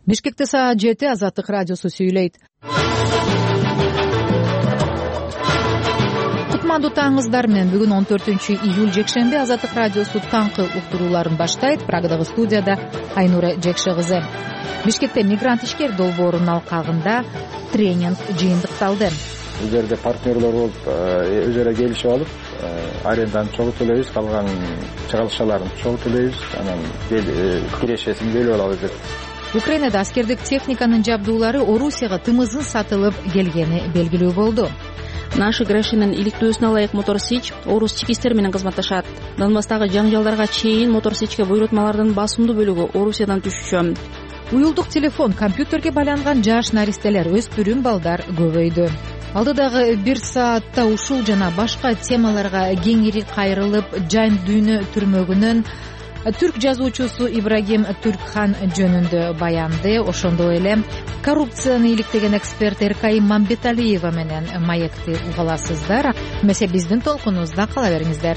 Бишкекте саат 7 Азаттык радиосу сүйлөйт. Кутмандуу таңыңыздар менен. Бүгүн 14 июль жекшемби Азаттык радиосу таңкы уктурууларын баштайт. Прагадагы студияда Айнура Жекше кызы. Бишкекте мигрант ишкер долбоорунун алкагында тренинг жыйынтыкталды. Бул жерде партнерлор болуп, өз ара келишип алып, аренданы чогуу төлөйбүз, калган чыгарылышаларын чогуу төлөйбүз, анан кирешесин бөлүп алабыз деп. Украинада аскердик техниканын жабдуулары Орусияга тымызын сатылып келгени белгилүү болду. Наши Грашинин иликтөөсүнө ылайык Мотор Сич орус ички иштер менен кызматташат. Донбасстагы жаңжалдарга чейин Мотор Сичке буйрутмалардын басымдуу бөлүгү Орусиядан түшчү. Уюлдук телефон, компьютерге байланган жаш наристелер, өспүрүм балдар көбөйдү. Алдыдагы 1 саатта ушул жана башка темаларга кеңири кайрылып, жан дүйнө түрмөгүнөн түрк жазуучусу Ибрагим Түркхан жөнүндө баянды, ошондой эле коррупцияны иликтеген эксперт Эркайым Мамбеталиева менен маекти угаласыздар. Эмесе биздин толкунубузда кала бериңиздер.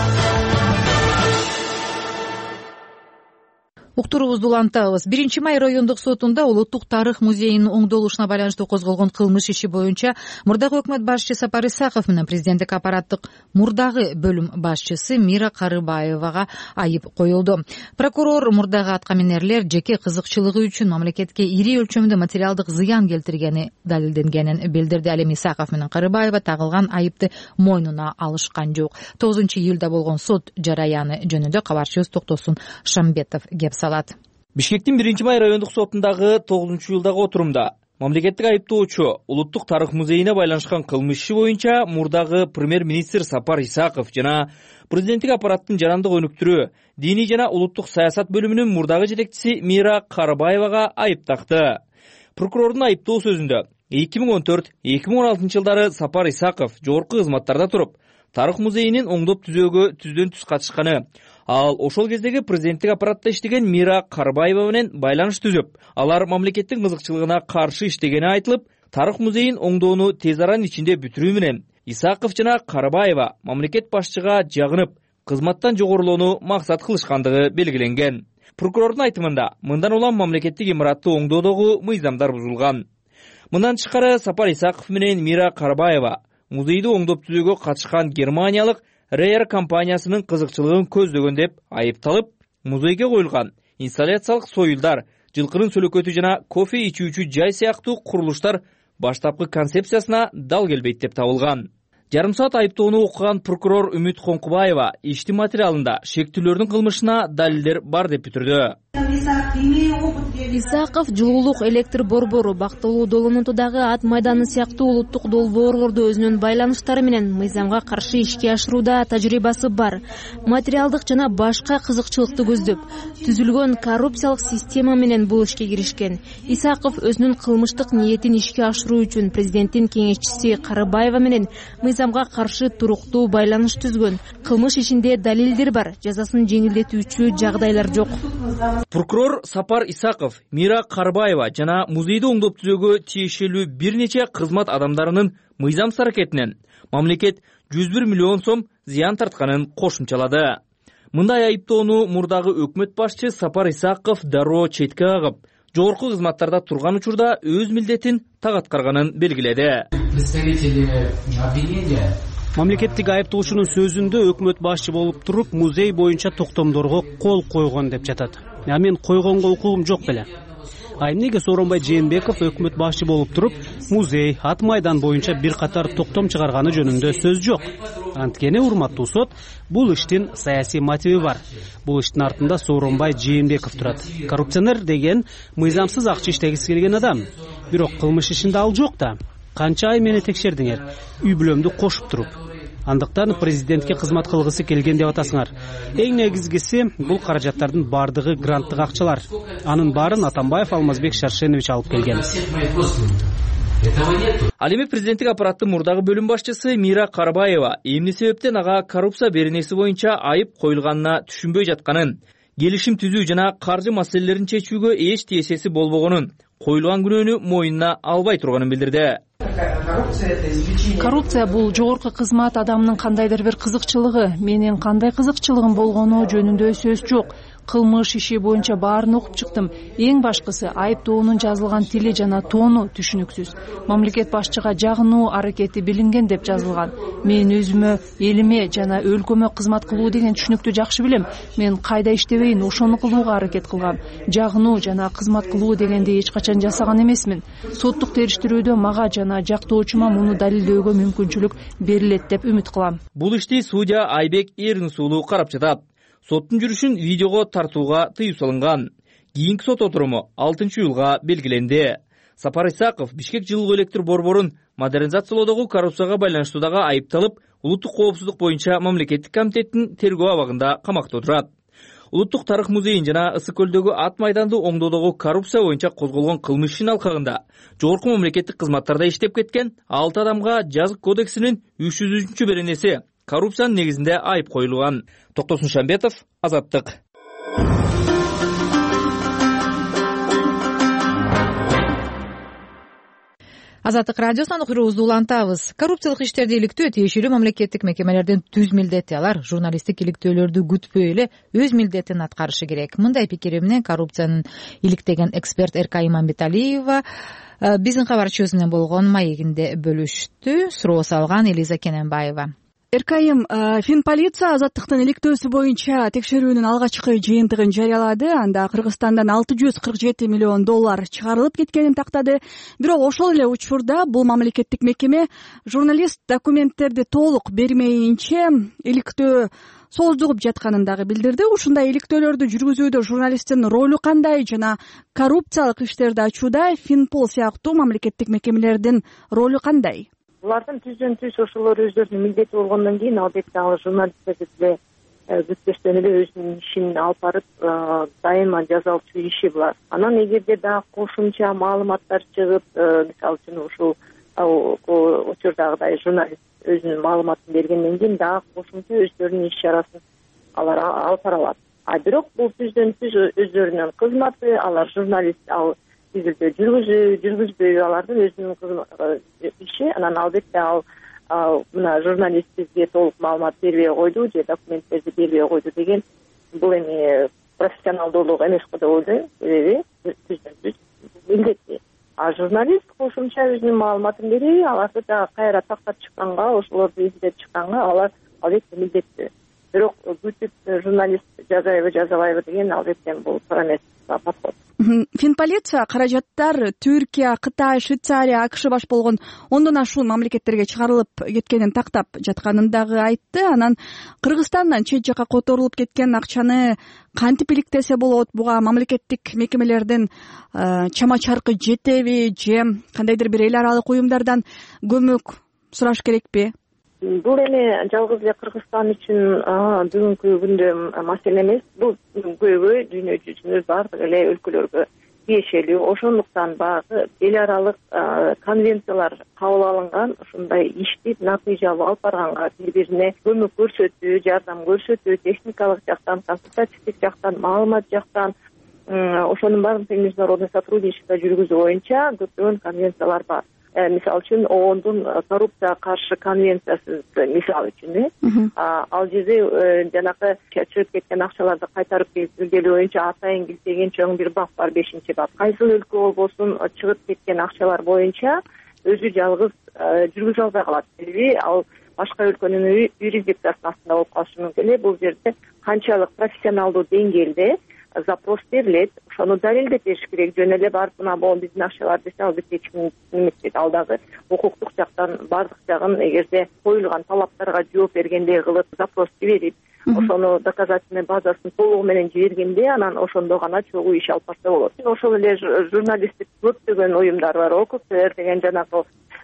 Уктуруубузду улантабыз. 1 май райондук сотунда Улуттук тарых музейинин оңдолушуна байланыштуу козголгон кылмыш иши боюнча мурдагы өкмөт башчысы Сапар Исаков менен президенттик аппараттык мурдагы бөлүм башчысы Мира Карыбаевага айып коюлду. Прокурор мурдагы аткаминерлер жеке кызыкчылыгы үчүн мамлекетке ири өлчөмдө материалдык зыян келтиргени далилденгенин билдирди. Ал эми Исаков менен Карыбаева тагылган айыпты мойнуна алышкан жок. 9 июлда болгон сот жараяны жөнүндө кабарчыбыз Токтосун Шамбетов кеп салат. Бишкектин 1 май райондук сотундагы 9 июлдагы отурумда мамлекеттик айыптоочу Улуттук тарых музейине байланышкан кылмыш иши боюнча мурдагы премьер-министр Сапар Исаков жана президенттик аппараттын жарандык өнүктүрүү, диний жана улуттук саясат бөлүмүнүн мурдагы жетекчиси Мира Карыбаевага айып такты. Прокурордун айыптоо сөзүндө 2014-2016 жылдары Сапар Исаков жогорку кызматтарда туруп, тарых музейинин оңдоп түзөөгө түздөн-түз катышканы, ал ошол кездеги президенттик аппаратта иштеген Мира Карыбаева менен байланыш түзүп, алар мамлекеттин кызыкчылыгына каршы иштегени айтылып, тарых музейин оңдоону тез аранын ичинде бүтүрүү менен Исаков жана Карыбаева мамлекет башчыга жагынып, кызматтан жогорулоону максат кылышкандыгы белгиленген. Прокурордун айтымында, мындан улам мамлекеттик имаратты оңдоодогу мыйзамдар бузулган. Мындан тышкары Сапар Исаков менен Мира Карыбаева музейди оңдоп түзөөгө катышкан германиялык Рейер компаниясынын кызыкчылыгын көздөгөн деп айыпталып, музейге коюлган инсталляциялык союлдар, жылкынын сөлөкөтү жана кофе ичүүчү жай сыяктуу курулуштар баштапкы концепциясына дал келбейт деп табылган. Жарым саат айыптоону окуган прокурор Үмүт Коңкубаева иштин материалында шектүүлөрдүн кылмышына далилдер бар деп бүтүрдү. Исаков жылуулук электр борбору, бактылуу долонутудагы ат майданы сыяктуу улуттук долбоорлорду өзүнүн байланыштары менен мыйзамга каршы ишке ашырууда тажрыйбасы бар. Материалдык жана башка кызыкчылыкты көздөп, түзүлгөн коррупциялык система менен бул ишке киришкен. Исаков өзүнүн кылмыштык ниетин ишке ашыруу үчүн президенттин кеңешчиси Карыбаева менен мыйзамга каршы туруктуу байланыш түзгөн. Кылмыш ишинде далилдер бар, жазасын жеңилдетүүчү жагдайлар жок. Прокурор Сапар Исаков, Мира Карыбаева жана музейди оңдоп түзөөгө тиешелүү бир нече кызмат адамдарынын мыйзамсыз аракетинен мамлекет 101 миллион сом зыян тартканын кошумчалады. Мындай айыптоону мурдагы өкмөт башчы Сапар Исаков дароо четке кагып, жогорку кызматтарда турган учурда өз милдетин так аткарганын белгиледи. Мамлекеттик айыптоочунун сөзүндө өкмөт башчы болуп туруп, музей боюнча токтомдорго кол койгон деп жатат. Мен койгонго укугум жок беле. Эмнеге Сооронбай Жээнбеков өкмөт башчы болуп туруп, музей, ат майдан боюнча бир катар токтом чыгарганы жөнүндө сөз жок. Анткени урматтуу сот, бул иштин саясий мотиви бар. Бул иштин артында Сооронбай Жээнбеков турат. Коррупционер деген мыйзамсыз акча иштегиси келген адам. Бирок кылмыш ишинде ал жок да. Канча ай мени текшердиңер, үй бүлөмдү кошуп туруп. Андыктан президентке кызмат кылгысы келген деп атасыңар. Эң негизгиси бул каражаттардын бардыгы гранттык акчалар. Анын баарын Атамбаев Алмазбек Шаршенович алып келген. Ал эми президенттик аппараттын мурдагы бөлүм башчысы Мира Карыбаева эмне себептен ага коррупция беренеси боюнча айып коюлганына түшүнбөй жатканын, келишим түзүү жана каржы маселелерин чечүүгө эч тиешеси болбогонун, коюлган күнөөнү мойнуна албай турганын билдирди. Коррупция бул жогорку кызмат адамынын кандайдыр бир кызыкчылыгы. Менин кандай кызыкчылыгым болгону жөнүндө сөз жок. кылмыш иши боюнча баарын окуп чыктым. Эң башкысы айыптоонун жазылган тили жана тону түшүнүксүз. Мамлекет башчыга жагынуу аракети билинген деп жазылган. Мен өзүмө, элиме жана өлкөмө кызмат кылуу деген түшүнүктү жакшы билем. Мен кайда иштебейин, ошону кылууга аракет кылгам. Жагынуу жана кызмат кылуу дегенди эч качан жасаган эмесмин. Соттук териштирүүдө мага жана жактоочума муну далилдөөгө мүмкүнчүлүк берилет деп үмүт кылам. Бул ишти судья Айбек Эринсулуу карап жатат. Соттун жүрүшүн видеого тартууга тыюу салынган. Кийинки сот отуруму 6-июлга белгиленди. Сапар Исаков Бишкек жылуу электр борборун модернизациялоодогу коррупцияга байланыштуудагы айыпталып, улуттук коопсуздук боюнча мамлекеттик комитеттин тергөө абагында камакта отурат. Улуттук тарых музейин жана Ысык көлдөгү ат майданды оңдоодогу коррупция боюнча козголгон кылмыш ишинин алкагында жогорку мамлекеттик кызматтарда иштеп кеткен 6 адамга жазык кодексинин 300 беренеси коррупциянын негизинде айып коюлган. Токтосун Шамбетов, Азаттык. Азаттык радиосунан уктуруубузду улантабыз. Коррупциялык иштерди иликтөө тиешелүү мамлекеттик мекемелердин түз милдети. Алар журналисттик иликтөөлөрдү күтпөй эле өз милдетин аткарышы керек. Мындай пикири менен коррупциянын иликтеген эксперт Эркай Иманбеталиева биздин кабарчыбыз менен болгон маегинде бөлүштү. Суроо салган Элиза Кененбаева. Эркайым, Финполиция Азаттыктын иликтөөсү боюнча текшерүүнүн алгачкы жыйынтыгын жарыялады. Анда Кыргызстандан $647 миллион чыгарылып кеткенин тактады. Бирок ошол эле учурда бул мамлекеттик мекеме журналист документтерди толук бермейинче иликтөө сооздугуп жатканын дагы билдирди. Ушундай иликтөөлөрдү жүргүзүүдө журналисттин ролу кандай жана коррупциялык иштерди ачууда Финпол сыяктуу мамлекеттик мекемелердин ролу кандай? Булардын түздөн түз ошолор өздөрүнүн милдети болгондон кийин албетте ал журналисттерди деле күтпөстөн эле өзүнүн ишин алып барып дайыма жазалчу иши булар. Анан эгерде дагы кошумча маалыматтар чыгып, мисалы үчүн ушул учурдагыдай журналист өзүнүн маалыматын бергенден кийин дагы кошумча өздөрүнүн иш чарасын алар алып бара алат. Бирок бул түздөн түз өздөрүнүн кызматы, алар журналист жүргүзбөй алардын өзүнүн иши. Анан албетте ал мына журналист бизге толук маалымат бербей койду же документтерди бербей койду деген бул эми профессионалдуулук эмес го деп ойлойм. Себеби түздөн түз милдети. А журналист кошумча өзүнүн маалыматын берип, аларды дагы кайра тактап чыкканга, ошолорду издеп чыкканга алар албетте милдеттүү. Бирок күтүп журналист жазабайбы деген албетте бул туура эмес подход. Финполиция каражаттар Түркия, Кытай, Швейцария, АКШ баш болгон 10дон ашуун мамлекеттерге чыгарылып кеткенин тактап жатканын дагы айтты. Анан Кыргызстандан чет жака которулуп кеткен акчаны кантип иликтесе болот? Буга мамлекеттик мекемелердин чама чаркы жетеби же кандайдыр бир эл аралык уюмдардан көмөк сураш керекпи? Бул эми жалгыз эле Кыргызстан үчүн бүгүнкү күндө маселе эмес. Бул көбү дүйнө жүзүнө бардык эле өлкөлөргө тиешелүү. Ошондуктан баягы эл аралык конвенциялар кабыл алынган. Ушундай ишти натыйжалуу алып барганга, бири-бирине көмөк көрсөтүү, жардам көрсөтүү, техникалык жактан, консультативдик жактан, маалымат жактан ошонун баарын международный сотрудничество жүргүзүү боюнча көптөгөн конвенциялар бар. Мисалы үчүн ООНдун коррупцияга каршы конвенциясы мисалы үчүн ал жерде жанагы чыгып кеткен акчаларды кайтарып келүү боюнча атайын килтеген чоң бир бап бар, 5-бап. Кайсы өлкө болбосун чыгып кеткен акчалар боюнча өзү жалгыз жүргүзө албай калат. Себеби ал башка өлкөнүн юрисдикциясынын астында болуп калышы мүмкүн. Бул жерде канчалык профессионалдуу деңгээлде запрос берилет, ошону далилдеп бериш керек. Жөн эле барып мына бул биздин акчалар десе албетте эч ким эмес. Ал дагы укуктук жактан бардык жагын эгерде коюлган талаптарга жооп бергендей кылып запрос жиберип, ошону доказательный базасын толугу менен жибергенде анан ошондо гана чогуу иш алып барса болот. Ошол эле журналисттик көптөгөн уюмдар бар. ОКПР деген жанагы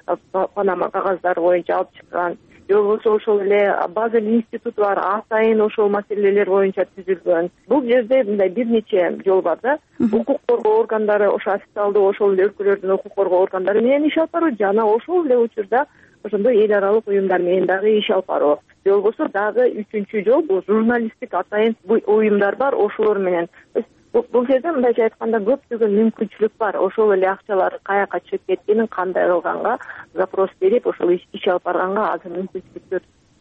Панама кагаздары боюнча алып чыккан. Же болбосо ошол эле Базель институту бар, атайын ошол маселелер боюнча түзүлгөн. Бул жерде мындай бир нече жол бар да. Укук коргоо органдары, ошо официалдуу ошол эле өлкөлөрдүн укук коргоо органдары менен иш алып баруу жана ошол эле учурда ошондой эл аралык уюмдар менен дагы иш алып баруу. Же болбосо дагы үчүнчү жол бул журналисттик атайын уюмдар бар, ошолор менен. Бул жерде мындайча айтканда көптөгөн мүмкүнчүлүк бар. Ошол эле акчалар каяка чыгып кеткенин, кандай кылганга запрос берип, ошол иш алып барганга азыр мүмкүнчүлүктөр менен.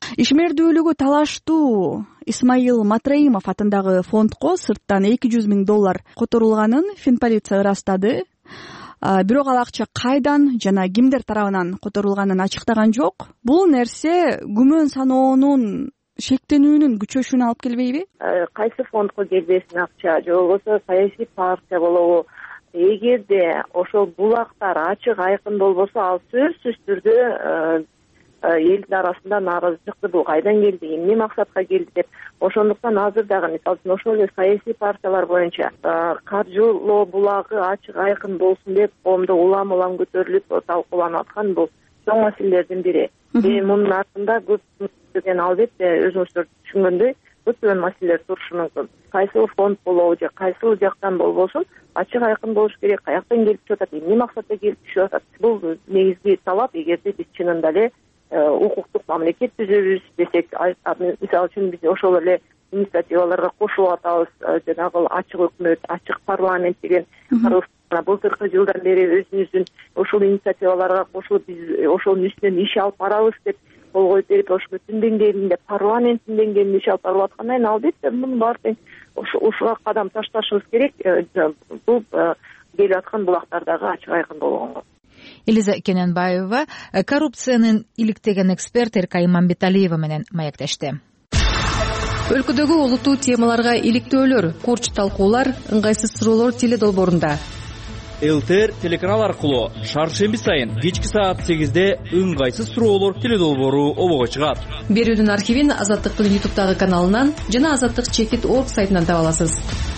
ишмердүүлүгү талаштуу Исмаил Матраимов атындагы фондко сырттан $200,000 которулганын Финполиция ырастады. Бирок ал акча кайдан жана кимдер тарабынан которулганын ачыктаган жок. Бул нерсе күмөн саноонун шектенүүнүн күчөшүнө алып келбейби? Кайсы фондко келбесин акча же болбосо саясий партия болобу, эгерде ошол булактар ачык айкын болбосо, ал сөзсүз түрдө элдин арасында нааразычылыкты бул кайдан келди, эмне максатка келди деп. Ошондуктан азыр дагы мисалы үчүн ошол эле саясий партиялар боюнча каржылоо булагы ачык айкын болсун деп коомдо улам көтөрүлүп талкууланып аткан бул чоң маселелердин бири. Мунун артында көптөгөн албетте өзүңүздөр түшүнгөндөй көптөгөн маселелер турушу мүмкүн. Кайсыл фонд болобу же кайсыл жактан болбосун ачык айкын болуш керек, каяктан келип түшүп атат, эмне максатта келип түшүп атат. Бул негизги талап. Эгерде биз чынында эле укуктук мамлекет түзөбүз десек, мисалы үчүн биз ошол эле инициативаларга кошулуп атабыз. Жанагы ачык өкмөт, ачык парламент деген былтыркы жылдан бери өзүбүздүн ошол инициативаларга кошулуп биз ошонун үстүнөн иш алып барабыз деп кол коюп берип, өкмөттүн деңгээлинде, парламенттин деңгээлинде иш алып барып аткандан кийин албетте мунун баардыгын ушуга кадам ташташыбыз керек. Бул келип аткан булактардагы ачык айкын болгонго. Элиза Кененбаева коррупциянын иликтеген эксперт Эркай Мамбеталиева менен маектешти. Өлкөдөгү олуттуу темаларга иликтөөлөр, курч талкуулар, ыңгайсыз суроолор теле долбоорунда. ЛТР телеканал аркылуу шаршемби сайын кечки саат 8-де ыңгайсыз суроолор теле долбоору обого чыгат. Берүүнүн архивин Азаттыктын YouTube'дагы каналынан жана azattik.org сайтынан таба аласыз.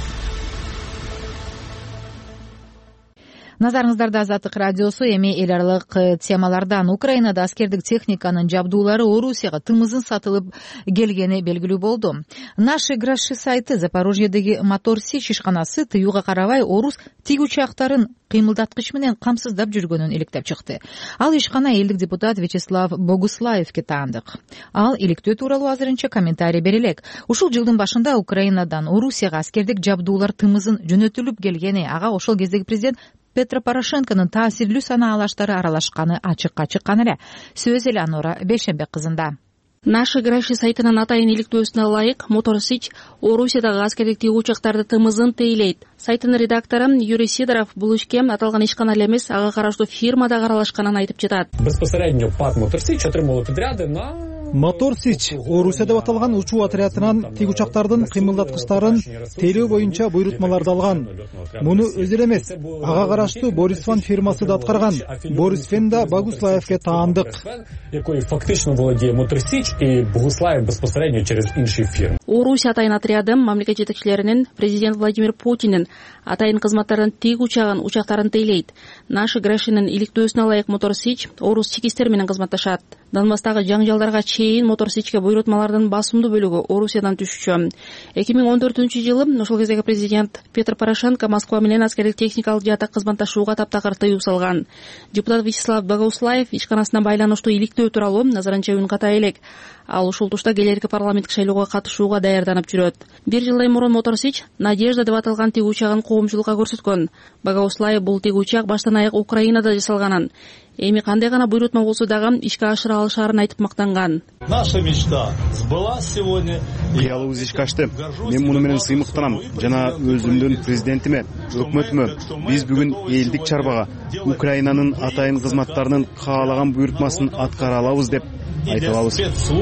Назарыңыздарда Азаттык радиосу. Эми эл аралык темалардан. Украинада аскердик техниканын жабдуулары Орусияга тымызын сатылып келгени белгилүү болду. Наши гроши сайты Запорожьедеги Мотор Сич ишканасы тыюуга карабай орус тиг учактарын кыймылдаткыч менен камсыздап жүргөнүн иликтеп чыкты. Ал ишкана элдик депутат Вячеслав Богуслаевке таандык. Ал иликтөө тууралуу азырынча комментарий бере элек. Ушул жылдын башында Украинадан Орусияга аскердик жабдуулар тымызын жөнөтүлүп келгени, ага ошол кездеги президент Петро Порошенконун таасирлүү санаалаштары аралашканы ачыкка чыккан эле. Сөз эле Анора Бейшенбек кызында. Наши гроши сайтынын атайын иликтөөсүнө ылайык Мотор Сич Орусиядагы аскердик тиг учактарды тымызын тейлейт. Сайттын редактору Юрий Сидоров бул ишке аталган ишкана эле эмес, ага караштуу фирмада аралашканын айтып жатат. Безпосередньо ПАК Мотор Сич отримало подряды на Мотор Сич Орусия деп аталган учуу отрядынан тиг учактардын кыймылдаткычтарын тейлөө боюнча буйрутмаларды алган. Муну өзү эмес, ага караштуу Борис Фен фирмасы да аткарган. Борис Фен да Богуслаевке таандык. Якой фактично владее Мотор Сич и Богуслаев безпосередньо через инши фирм. Орусия атайын отряды мамлекет жетекчилеринин президент Владимир Путиндин атайын кызматтардын тиг учактарын тейлейт. Наши грошинин иликтөөсүнө ылайык Мотор Сич орус чекистер менен кызматташат. Донбасстагы жаңжалдарга чейин Мотор Сичке буйрутмалардын басымдуу бөлүгү Орусиядан түшчү. 2014-жылы ошол кездеги президент Петр Порошенко Москва менен аскердик техникалык жаатта кызматташууга таптакыр тыюу салган. Депутат Вячеслав Богуслаев ишканасына байланыштуу иликтөө тууралуу назарынча үн ката элек. Ал ушул тушта келерки парламенттик шайлоого катышууга даярданып жүрөт. Бир жылдай мурун Мотор Сич Надежда деп аталган тиг учагын коомчулукка көрсөткөн. Богуслаев бул тиг учак баштан аяк Украинада жасалганын, эми кандай гана буйрутма болсо дагы ишке ашыра алышаарын айтып мактанган. Наша мечта сбылась сегодня. Кыялыбыз ишке ашты. Мен муну менен сыймыктанам жана өзүмдүн президентиме, өкмөтүмө биз бүгүн элдик чарбага Украинанын атайын кызматтарынын каалаган буйрутмасын аткара алабыз деп айта алабыз.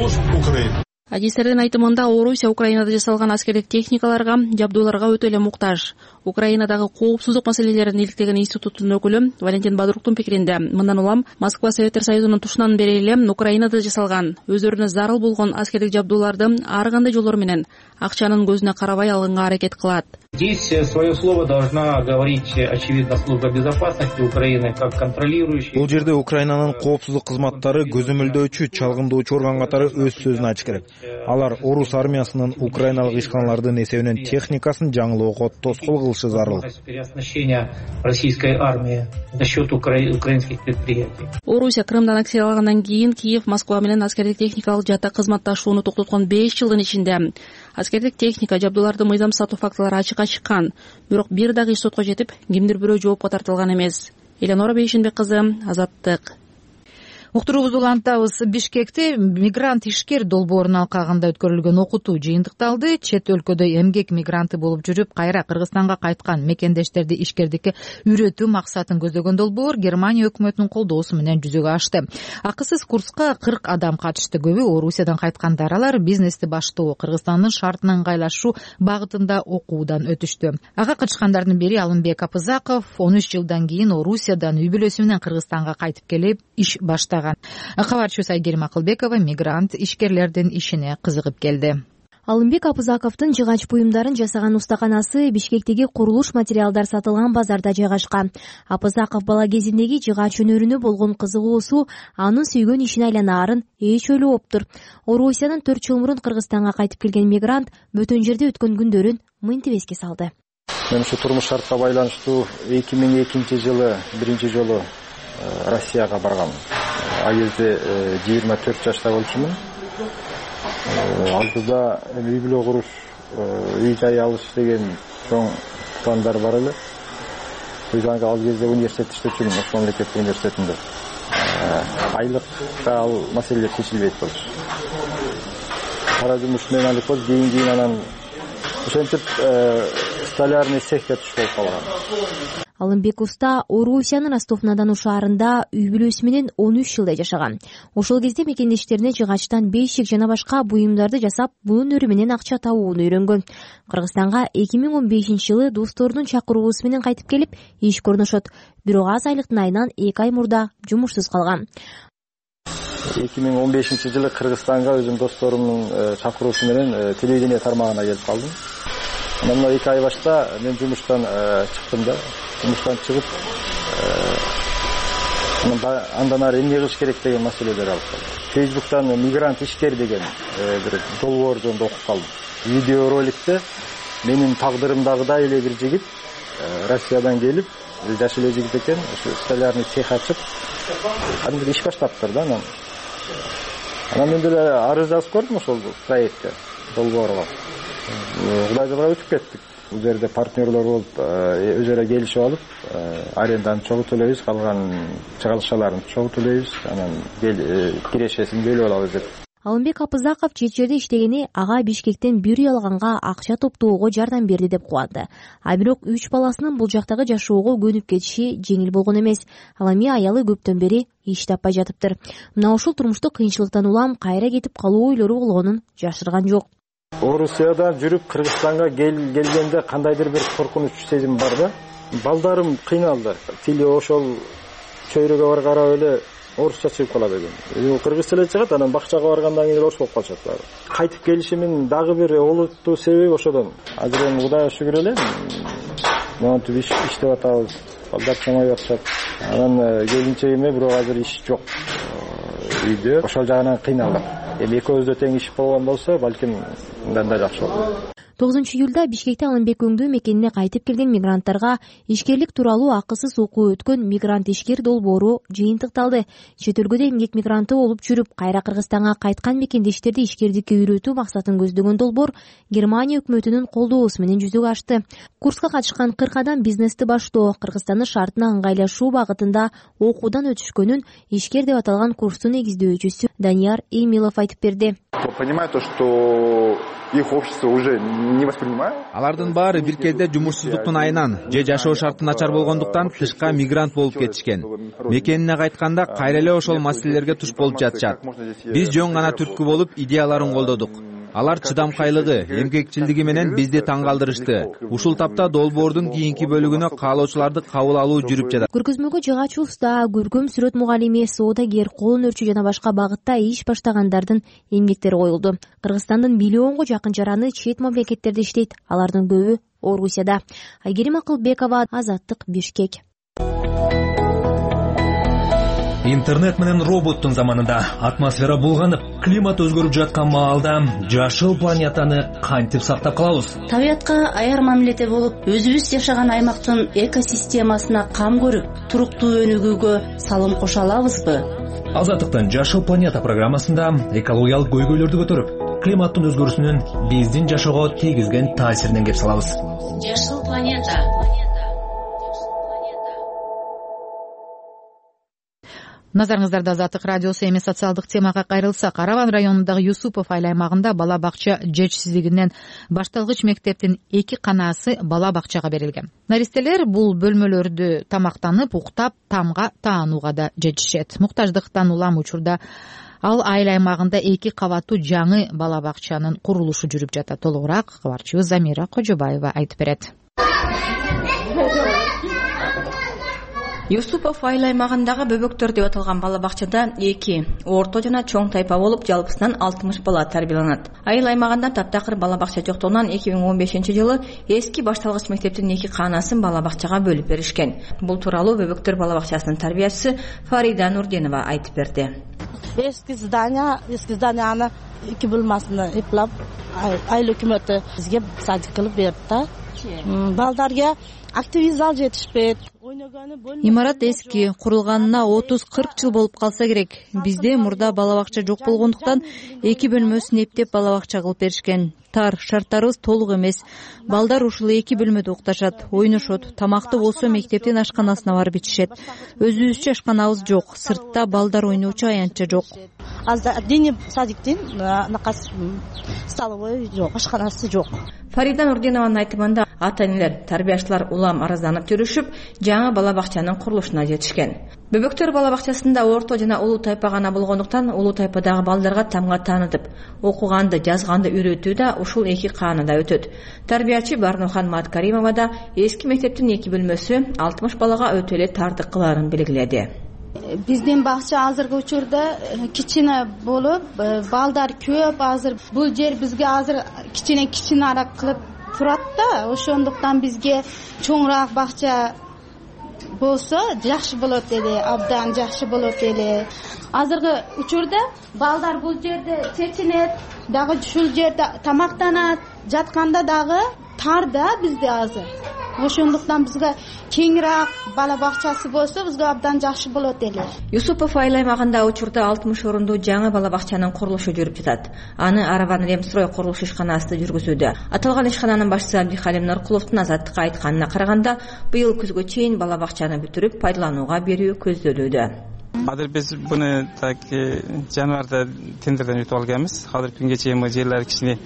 Адистердин айтымында Орусия Украинада жасалган аскердик техникаларга, жабдууларга өтө эле муктаж. Украинадагы коопсуздук маселелерин иликтеген институттун өкүлү Валентин Бадруктун пикиринде, мындан улам Москва Советтер Союзунун тушунан бери эле Украинада жасалган, өзүрүнө зарыл болгон аскердик жабдууларды ар кандай жолдор менен акчанын көзүнө карабай алганга аракет кылат. Здесь свое слово должна говорить, очевидно, служба безопасности Украины как контролирующий. Бул жерде Украинанын коопсуздук кызматтары көзөмөлдөөчү, чалгындоочу орган катары өз сөзүн ачыш керек. Алар орус армиясынын украиналык ишканалардын эсебинен техникасын жаңылоого тоскоол кылышы зарыл. Переоснащение российской армии за счет украинских предприятий. Орусия Крымдан аннексиялагандан кийин Киев Москва менен аскердик техникалык жаатта кызматташууну токтоткон 5 жылдын ичинде аскердик техника жабдууларды мыйзам сатуу фактылары ачыкка чыккан. Бирок бир дагы иш сотко жетип, кимдир бирөө жоопко тартылган эмес. Эленора Бейшенбек кызы, Азаттык. уктуруубузду улантабыз. Бишкекте мигрант ишкер долбоорунун алкагында өткөрүлгөн окутуу жыйынтыкталды. Чет өлкөдө эмгек мигранты болуп жүрүп кайра Кыргызстанга кайткан мекендештерди ишкердикке үйрөтүү максатын көздөгөн долбоор Германия өкмөтүнүн колдоосу менен жүзөгө ашты. Акысыз курска 40 адам катышты. Көбү Орусиядан кайткандар. Алар бизнести баштоо, Кыргызстандын шартына ыңгайлашуу багытында окуудан өтүштү. Ага катышкандардын бири Алымбек Апызаков 13 жылдан кийин Орусиядан үй бүлөсү менен Кыргызстанга кайтып келип иш баштаган. Кабарчыбыз Айгерим Акылбекова мигрант ишкерлердин ишине кызыгып келди. Алымбек Апызаковдун жыгач буюмдарын жасаган устаканасы Бишкектеги курулуш материалдар сатылган базарда жайгашкан. Апызаков бала кезиндеги жыгач өнөрүнө болгон кызыгуусу анын сүйгөн ишине айланаарын эч ойлобоптур. Орусиядан 4 жыл мурун Кыргызстанга кайтып келген мигрант бөтөн жерде өткөн күндөрүн мынтип эске салды. Мен ушу турмуш шартка байланыштуу 2002 жылы биринчи жолу Россияга баргам. Ал кезде 24 жашта болчумун. Алдыда үй бүлө куруш, үй жай алыш деген чоң пландар бар эле. Өзүнө ал кезде университет иштеп жүрмүн, Ошол мамлекеттик университетинде. Айлыкта ал маселелер чечилбейт болчу. Кара жумуш менен алып бол, кийин анан ошентип столярный цехке түшүп болуп калган. Алымбек уста Орусиянын Ростов-на-Дону шаарында үй бүлөсү менен 13 жылдай жашаган. Ошол кезде мекендештерине жыгачтан бейшик жана башка буюмдарды жасап, бунун өрү менен акча табууну үйрөнгөн. Кыргызстанга 2015 жылы досторунун чакыруусу менен кайтып келип, иш көрнөшөт. Бирок аз айлыктын айынан 2 ай мурда жумушсуз калган. 2015 жылы Кыргызстанга өзүм досторумдун чакыруусу менен телевидение тармагына келип калдым. Мына 2 ай башта мен жумуштан чыктым да. Жумуштан чыгып, андан ары эмне кылыш керек деген маселелер алып калдым. Facebook'тан мигрант ишкер деген бир долбоор жөнүндө окуп калдым. Видеороликте менин тагдырымдагыдай эле бир жигит Россиядан келип, жаш эле жигит экен, ошо столярный цех ачып, анан иш баштаптыр да анан. Анан мен деле арыз жазып көрдүм ошол проектке, долбоорго. Кудайга барып өтүп кеттик. Бул жерде партнерлор болуп, өзара келишип алып, аренданы чогуу төлөйбүз, калган чыгарылышчаларын чогуу төлөйбүз, анан кирешесин бөлүп алабыз деп. Алымбек Апызаков чет жерде иштегени ага Бишкектен бир үй алганга акча топтоого жардам берди деп кубанды. А бирок 3 баласынын бул жактагы жашоого көнүп кетиши жеңил болгон эмес. Ал эми аялы көптөн бери иш таппай жатыптыр. Мына ушул турмуштук кыйынчылыктан улам кайра кетип калуу ойлору болгонун жашырган жок. Орусиядан жүрүп Кыргызстанга келгенде кандайдыр бир коркунуч сезим бар да. Балдарым кыйналды. Тили ошол чөйрөгө бар карап эле орусча чыгып калат экен. Кыргыз тили чыгат, анан бакчага баргандан кийин орус болуп калышат баары. Кайтып келишимин дагы бир олуттуу себеби ошодон. Азыр эми Кудайга шүгүр эле. Монтип иштеп атабыз. Балдар чоңоюп атышат. Анан келинчегиме бирок азыр иш жок. Үйдө ошол жагынан кыйналдым. Эми экөөбүздө тең иш болгон болсо, балким мындан да жакшы болот. 9-июлда Бишкекте Алымбек өңдүү мекенине кайтып келген мигранттарга ишкерлик тууралуу акысыз окуу өткөн мигрант ишкер долбоору жыйынтыкталды. Чет өлкөдө эмгек мигранты болуп жүрүп, кайра Кыргызстанга кайткан мекендештерди ишкердикке үйрөтүү максатын көздөгөн долбоор Германия өкмөтүнүн колдоосу менен жүзөгө ашты. Курска катышкан 40 адам бизнести баштоо, Кыргызстандын шартына ыңгайлашуу багытында окуудан өтүшкөнүн ишкер деп аталган курстун негиздөөчүсү Данияр Эмилов айтып берди. Понимаю то, что их общество уже не воспринимает. Алардын баары бир кезде жумушсуздуктун айынан же жашоо шарты начар болгондуктан тышка мигрант болуп кетишкен. Мекенине кайтканда кайра эле ошол маселелерге туш болуп жатышат. Биз жөн гана түрткү болуп идеяларын колдодук. Алар чыдамкайлыгы, эмгекчилдиги менен бизди таң калтырышты. Ушул тапта долбоордун кийинки бөлүгүнө каалоочуларды кабыл алуу жүрүп жатат. Көргөзмөгө жыгач уста, көркөм сүрөт мугалими, соодагер, кол өнөрчү жана башка багытта иш баштагандардын эмгектери коюлду. Кыргызстандын миллионго жакын жараны чет мамлекеттерде иштейт. Алардын көбү Орусияда. Айгерим Акылбекова, Азаттык, Бишкек. Интернет менен роботтун заманында атмосфера булганып, климат өзгөрүп жаткан маалда жашыл планетаны кантип сактап калабыз? Табиятка аяр мамиледе болуп, өзүбүз жашаган аймактын экосистемасына кам көрүп, туруктуу өнүгүүгө салым кошо алабызбы? Азаттыктын Жашыл планета программасында экологиялык көйгөйлөрдү көтөрүп, климаттын өзгөрүүсүнүн биздин жашоого тийгизген таасиринен кеп салабыз. Жашыл планета. Назарыңыздарда Азаттык радиосу эми социалдык темага кайрылсак, Араван районундагы Юсупов айыл аймагында бала бакча жетишсиздигинен башталгыч мектептин 2 канаасы бала бакчага берилген. Наристелер бул бөлмөлөрдү тамактанып, уктап, тамга таанууга да жетишет. Муктаждыктан улам учурда ал айыл аймагында 2 кабаттуу жаңы бала бакчанын курулушу жүрүп жатат. Толугураак кабарчыбыз Замира Кожобаева айтып берет. Юсупов айыл аймагындагы Бөбөктөр деп аталган бала бакчада 2 орто жана чоң тайпа болуп, жалпысынан 60 бала тарбияланат. Айыл аймагында таптакыр бала бакча жоктугунан 2015-жылы эски башталгыч мектептин 2 каанасын бала бакчага бөлүп беришкен. Бул тууралуу Бөбөктөр бала бакчасынын тарбиячысы Фарида Нурденова айтып берди. Эски зданияны 2 бөлмөсүн эплеп, айыл өкмөтү бизге садик кылып берди да. Балдарга активный зал жетишпейт. Имарат эски, курулганына 30-40 жыл болуп калса керек. Бизде мурда бала бакча жок болгондуктан 2 бөлмөсүн эптеп бала бакча кылып беришкен. Тар, шарттарыбыз толук эмес. Балдар ушул 2 бөлмөдө укташат, ойношот. Тамакты болсо мектептин ашканасына барып ичишет. Өзүбүзчө ашканабыз жок. Сыртта балдар ойноочу аянтча жок. Отдельный садиктин столовой жок, ашканасы жок. Фарида Нурденованын айтымында ата-энелер, тарбиячылар улам аразданып жүрүшүп, жаңы бала бакчанын курулушуна жетишкен. Бөбөктөр бала бакчасында орто жана улуу тайпа гана болгондуктан улуу тайпадагы балдарга тамга таанытып, окуганды, жазганды үйрөтүү да ушул 2 каанада өтөт. Тарбиячы Барнухан Маткаримова да эски мектептин 2 бөлмөсү 60 балага өтө эле тардык кыларын белгиледи. Биздин бакча азыркы учурда кичине болуп, балдар көп. Азыр бул жер бизге азыр кичине кылып турат да. Ошондуктан бизге чоңураак бакча болсо жакшы болот эле, абдан жакшы болот эле. Азыркы учурда балдар бул жерде чечинет, дагы ушул жерде тамактанат, жатканда дагы тар да бизде азыр. Ошондуктан бизге кеңирээк бала бакчасы болсо бизге абдан жакшы болот эле. Юсупов айыл аймагында учурда 60 орундуу жаңы бала бакчанын курулушу жүрүп жатат. Аны Араван Ремстрой курулуш ишканасы жүргүзүүдө. Аталган ишкананын башчысы Абдихалим Наркуловдун Азаттыкка айтканына караганда, быйыл күзгө чейин бала бакчаны бүтүрүп пайдаланууга берүү көздөлүүдө. Азыр биз буну январда тендерден өтүп алганбыз. Азыр күнгө чейин жерлер кичине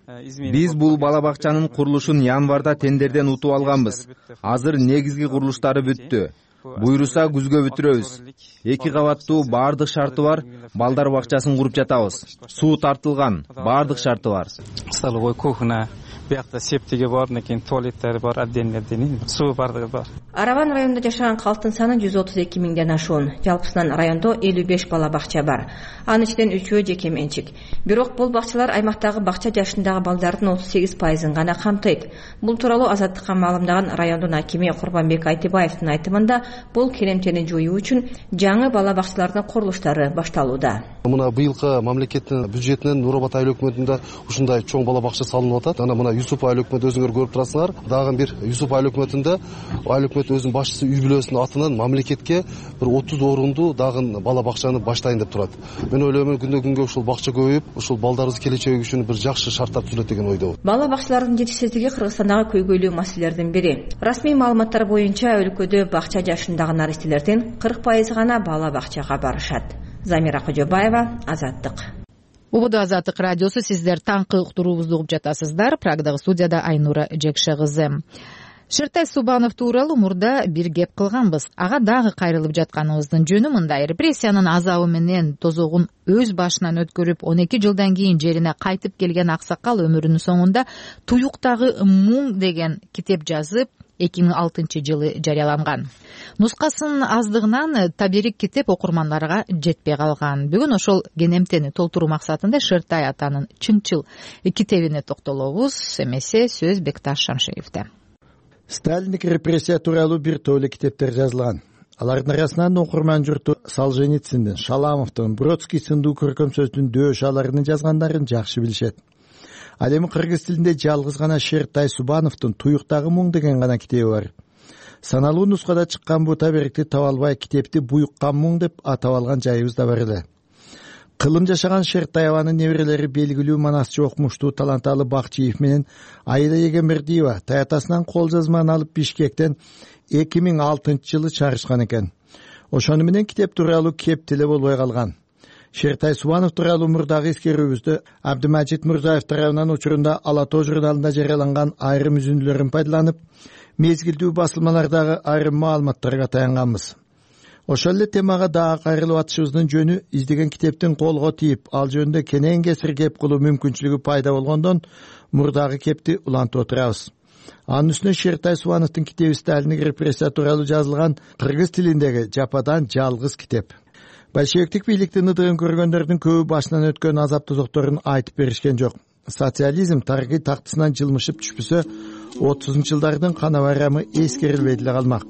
Биз бул бала бакчанын курулушун январда тендерден утуп алганбыз. Азыр негизги курулуштары бүттү. Буйруса күзгө бүтүрөбүз. 2 кабаттуу баардык шарты бар балдар бакчасын куруп жатабыз. Суу тартылган, баардык шарты бар. Столовой кухня, биякта септиги бар, некен туалеттери бар, отдельный суу бардыгы бар. Араван районунда жашаган калктын саны 132 миңден ашуун. Жалпысынан райондо 55 бала бакча бар. Анын ичинен 3-өө жеке менчик. Бирок бул бакчалар аймактагы бакча жашындагы балдардын 38%-ын гана камтыйт. Бул тууралуу Азаттыкка маалымдаган райондун акими Курбанбек Айтыбаевдин айтымында, бул керемтени жоюу үчүн жаңы бала бакчалардын курулуштары башталууда. Мына быйылкы мамлекеттин бюджетинен Нурабад айыл өкмөтүндө ушундай чоң бала бакча салынып атат. Ана мына Юсуп айыл өкмөтү өзүңөр көрүп турасыңар. Дагы бир Юсуп айыл өкмөтүндө айыл өкмөт өзүнүн башчысы үй бүлөсүнүн атынан мамлекетке бир 30 орунду дагы бала бакчаны баштайын деп турат. Мен ойлоймун күндө-күнгө ушул бакча көбөйүп, ушул балдарыбыз келечеги үчүн бир жакшы шарттар түзүлөт деген ойдобун. Бала бакчалардын жетишсиздиги Кыргызстандагы көйгөйлүү маселелердин бири. Расмий маалыматтар боюнча өлкөдө бакча жашындагы наристелердин 40% гана бала бакчага барышат. Замира Кожобаева, Азаттык. Убуду Азаттык радиосу, сиздер таңкы уктуруубузду угуп жатасыздар. Прагдагы студияда Айнура Жекше кызы. Шертай Субанов тууралуу мурда бир кеп кылганбыз. Ага дагы кайрылып жатканыбыздын жөнү мындай: репрессиянын азабы менен тозогун өз башынан өткөрүп 12 жылдан кийин жерине кайтып келген аксакал өмүрүнүн соңунда Туюктагы муң деген китеп жазып 2006-жылы жарыяланган. Нускасынын аздыгынан таберик китеп окурмандарга жетпей калган. Бүгүн ошол кенемтени толтуруу максатында Шертай атанын Чыңчыл китебине токтолобуз. Эмесе сөз Бекташ Шамшиевде. Сталиндик репрессия тууралуу бир топ эле китептер жазылган. Алардын арасынан окурман журту Солженициндин, Шаламовдун, Бродский сындуу көркөм сөздүн дөшаларын жазгандарын жакшы билишет. Ал эми кыргыз тилинде жалгыз гана Шертай Субановдун Туюктагы муң деген гана китеби бар. Саналуу нускада чыккан бу таберикти таба албай китепти Буюккан муң деп атап алган жайыбыз да бар эле. Кылым жашаган Шертаеванын неберелери белгилүү манасчы окумуштуу Таланталы Бакчиев менен Айда Егембердиева таятасынан кол жазманы алып Бишкектен 2006-жылы чыгарышкан экен. ошону менен китеп тууралуу кеп деле болбой калган. Шертай Субанов тууралуу мурдагы эскерүүбүздү Абдымажит Мурзаев тарабынан учурунда Ала Тоо журналында жарыяланган айрым үзүндүлөрүн пайдаланып, мезгилдүү басылмалардагы айрым маалыматтарга таянганбыз. Ошол эле темага дагы кайрылып атышыбыздын жөнү издеген китептин колго тийип, ал жөнүндө кенен кесир кеп кылуу мүмкүнчүлүгү пайда болгондон мурдагы кепти улантып отурабыз. Анын үстүнө Шертай Субановдун китеби Сталиндик репрессия тууралуу жазылган кыргыз тилиндеги жападан жалгыз китеп. Большевиктик бийликтин ыдыгын көргөндөрдүн көбү башынан өткөн азап тозокторун айтып беришкен жок. Социализм тарыхый тактысынан жылмышып түшпөсө, 30-жылдардын кана байрамы эскерилбей деле калмак.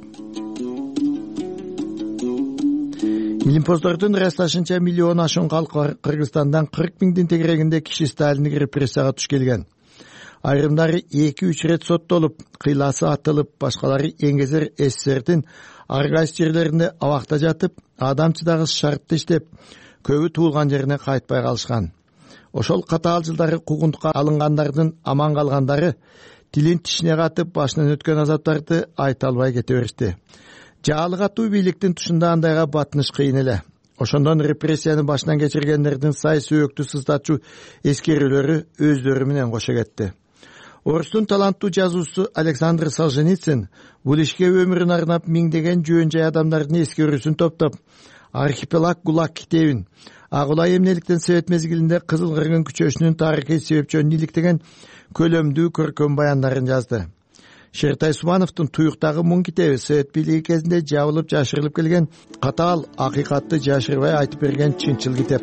Илимпоздордун ырасташынча миллион ашуун калк бар. Кыргызстандан 40 миңдин тегерегинде киши Сталиндик репрессияга туш келген. Айрымдары 2-3 рет соттолуп, кыйласы атылып, башкалары эңгезер СССРдин ар кайсы жерлеринде абакта жатып, адамчыдагы шартты иштеп, көбү туулган жерине кайтпай калышкан. Ошол катаал жылдары куугунтукка алынгандардын аман калгандары тилин тишине катып, башынан өткөн азаптарды айта албай кете беришти. Жаалы катуу бийликтин тушунда андайга батыныш кыйын эле. Ошондон репрессияны башынан кечиргендердин сай сөөктү сыздатчу эскерүүлөрү өздөрү менен кошо кетти. Орустун таланттуу жазуучусу Александр Солженицин бул ишке өмүрүн арнап миңдеген жөн жай адамдардын эскерүүсүн топтоп, Архипелаг ГУЛАГ китебин, Агулай эмнеликтен Совет мезгилинде Кызыл Кыргын күчөсүнүн тарыхый себепчөнүн иликтеген көлөмдүү көркөм баяндарын жазды. Шертай Субановдун Туюктагы муң китеби Совет бийлиги кезинде жабылып жашырылып келген катаал акыйкатты жашырбай айтып берген чынчыл китеп.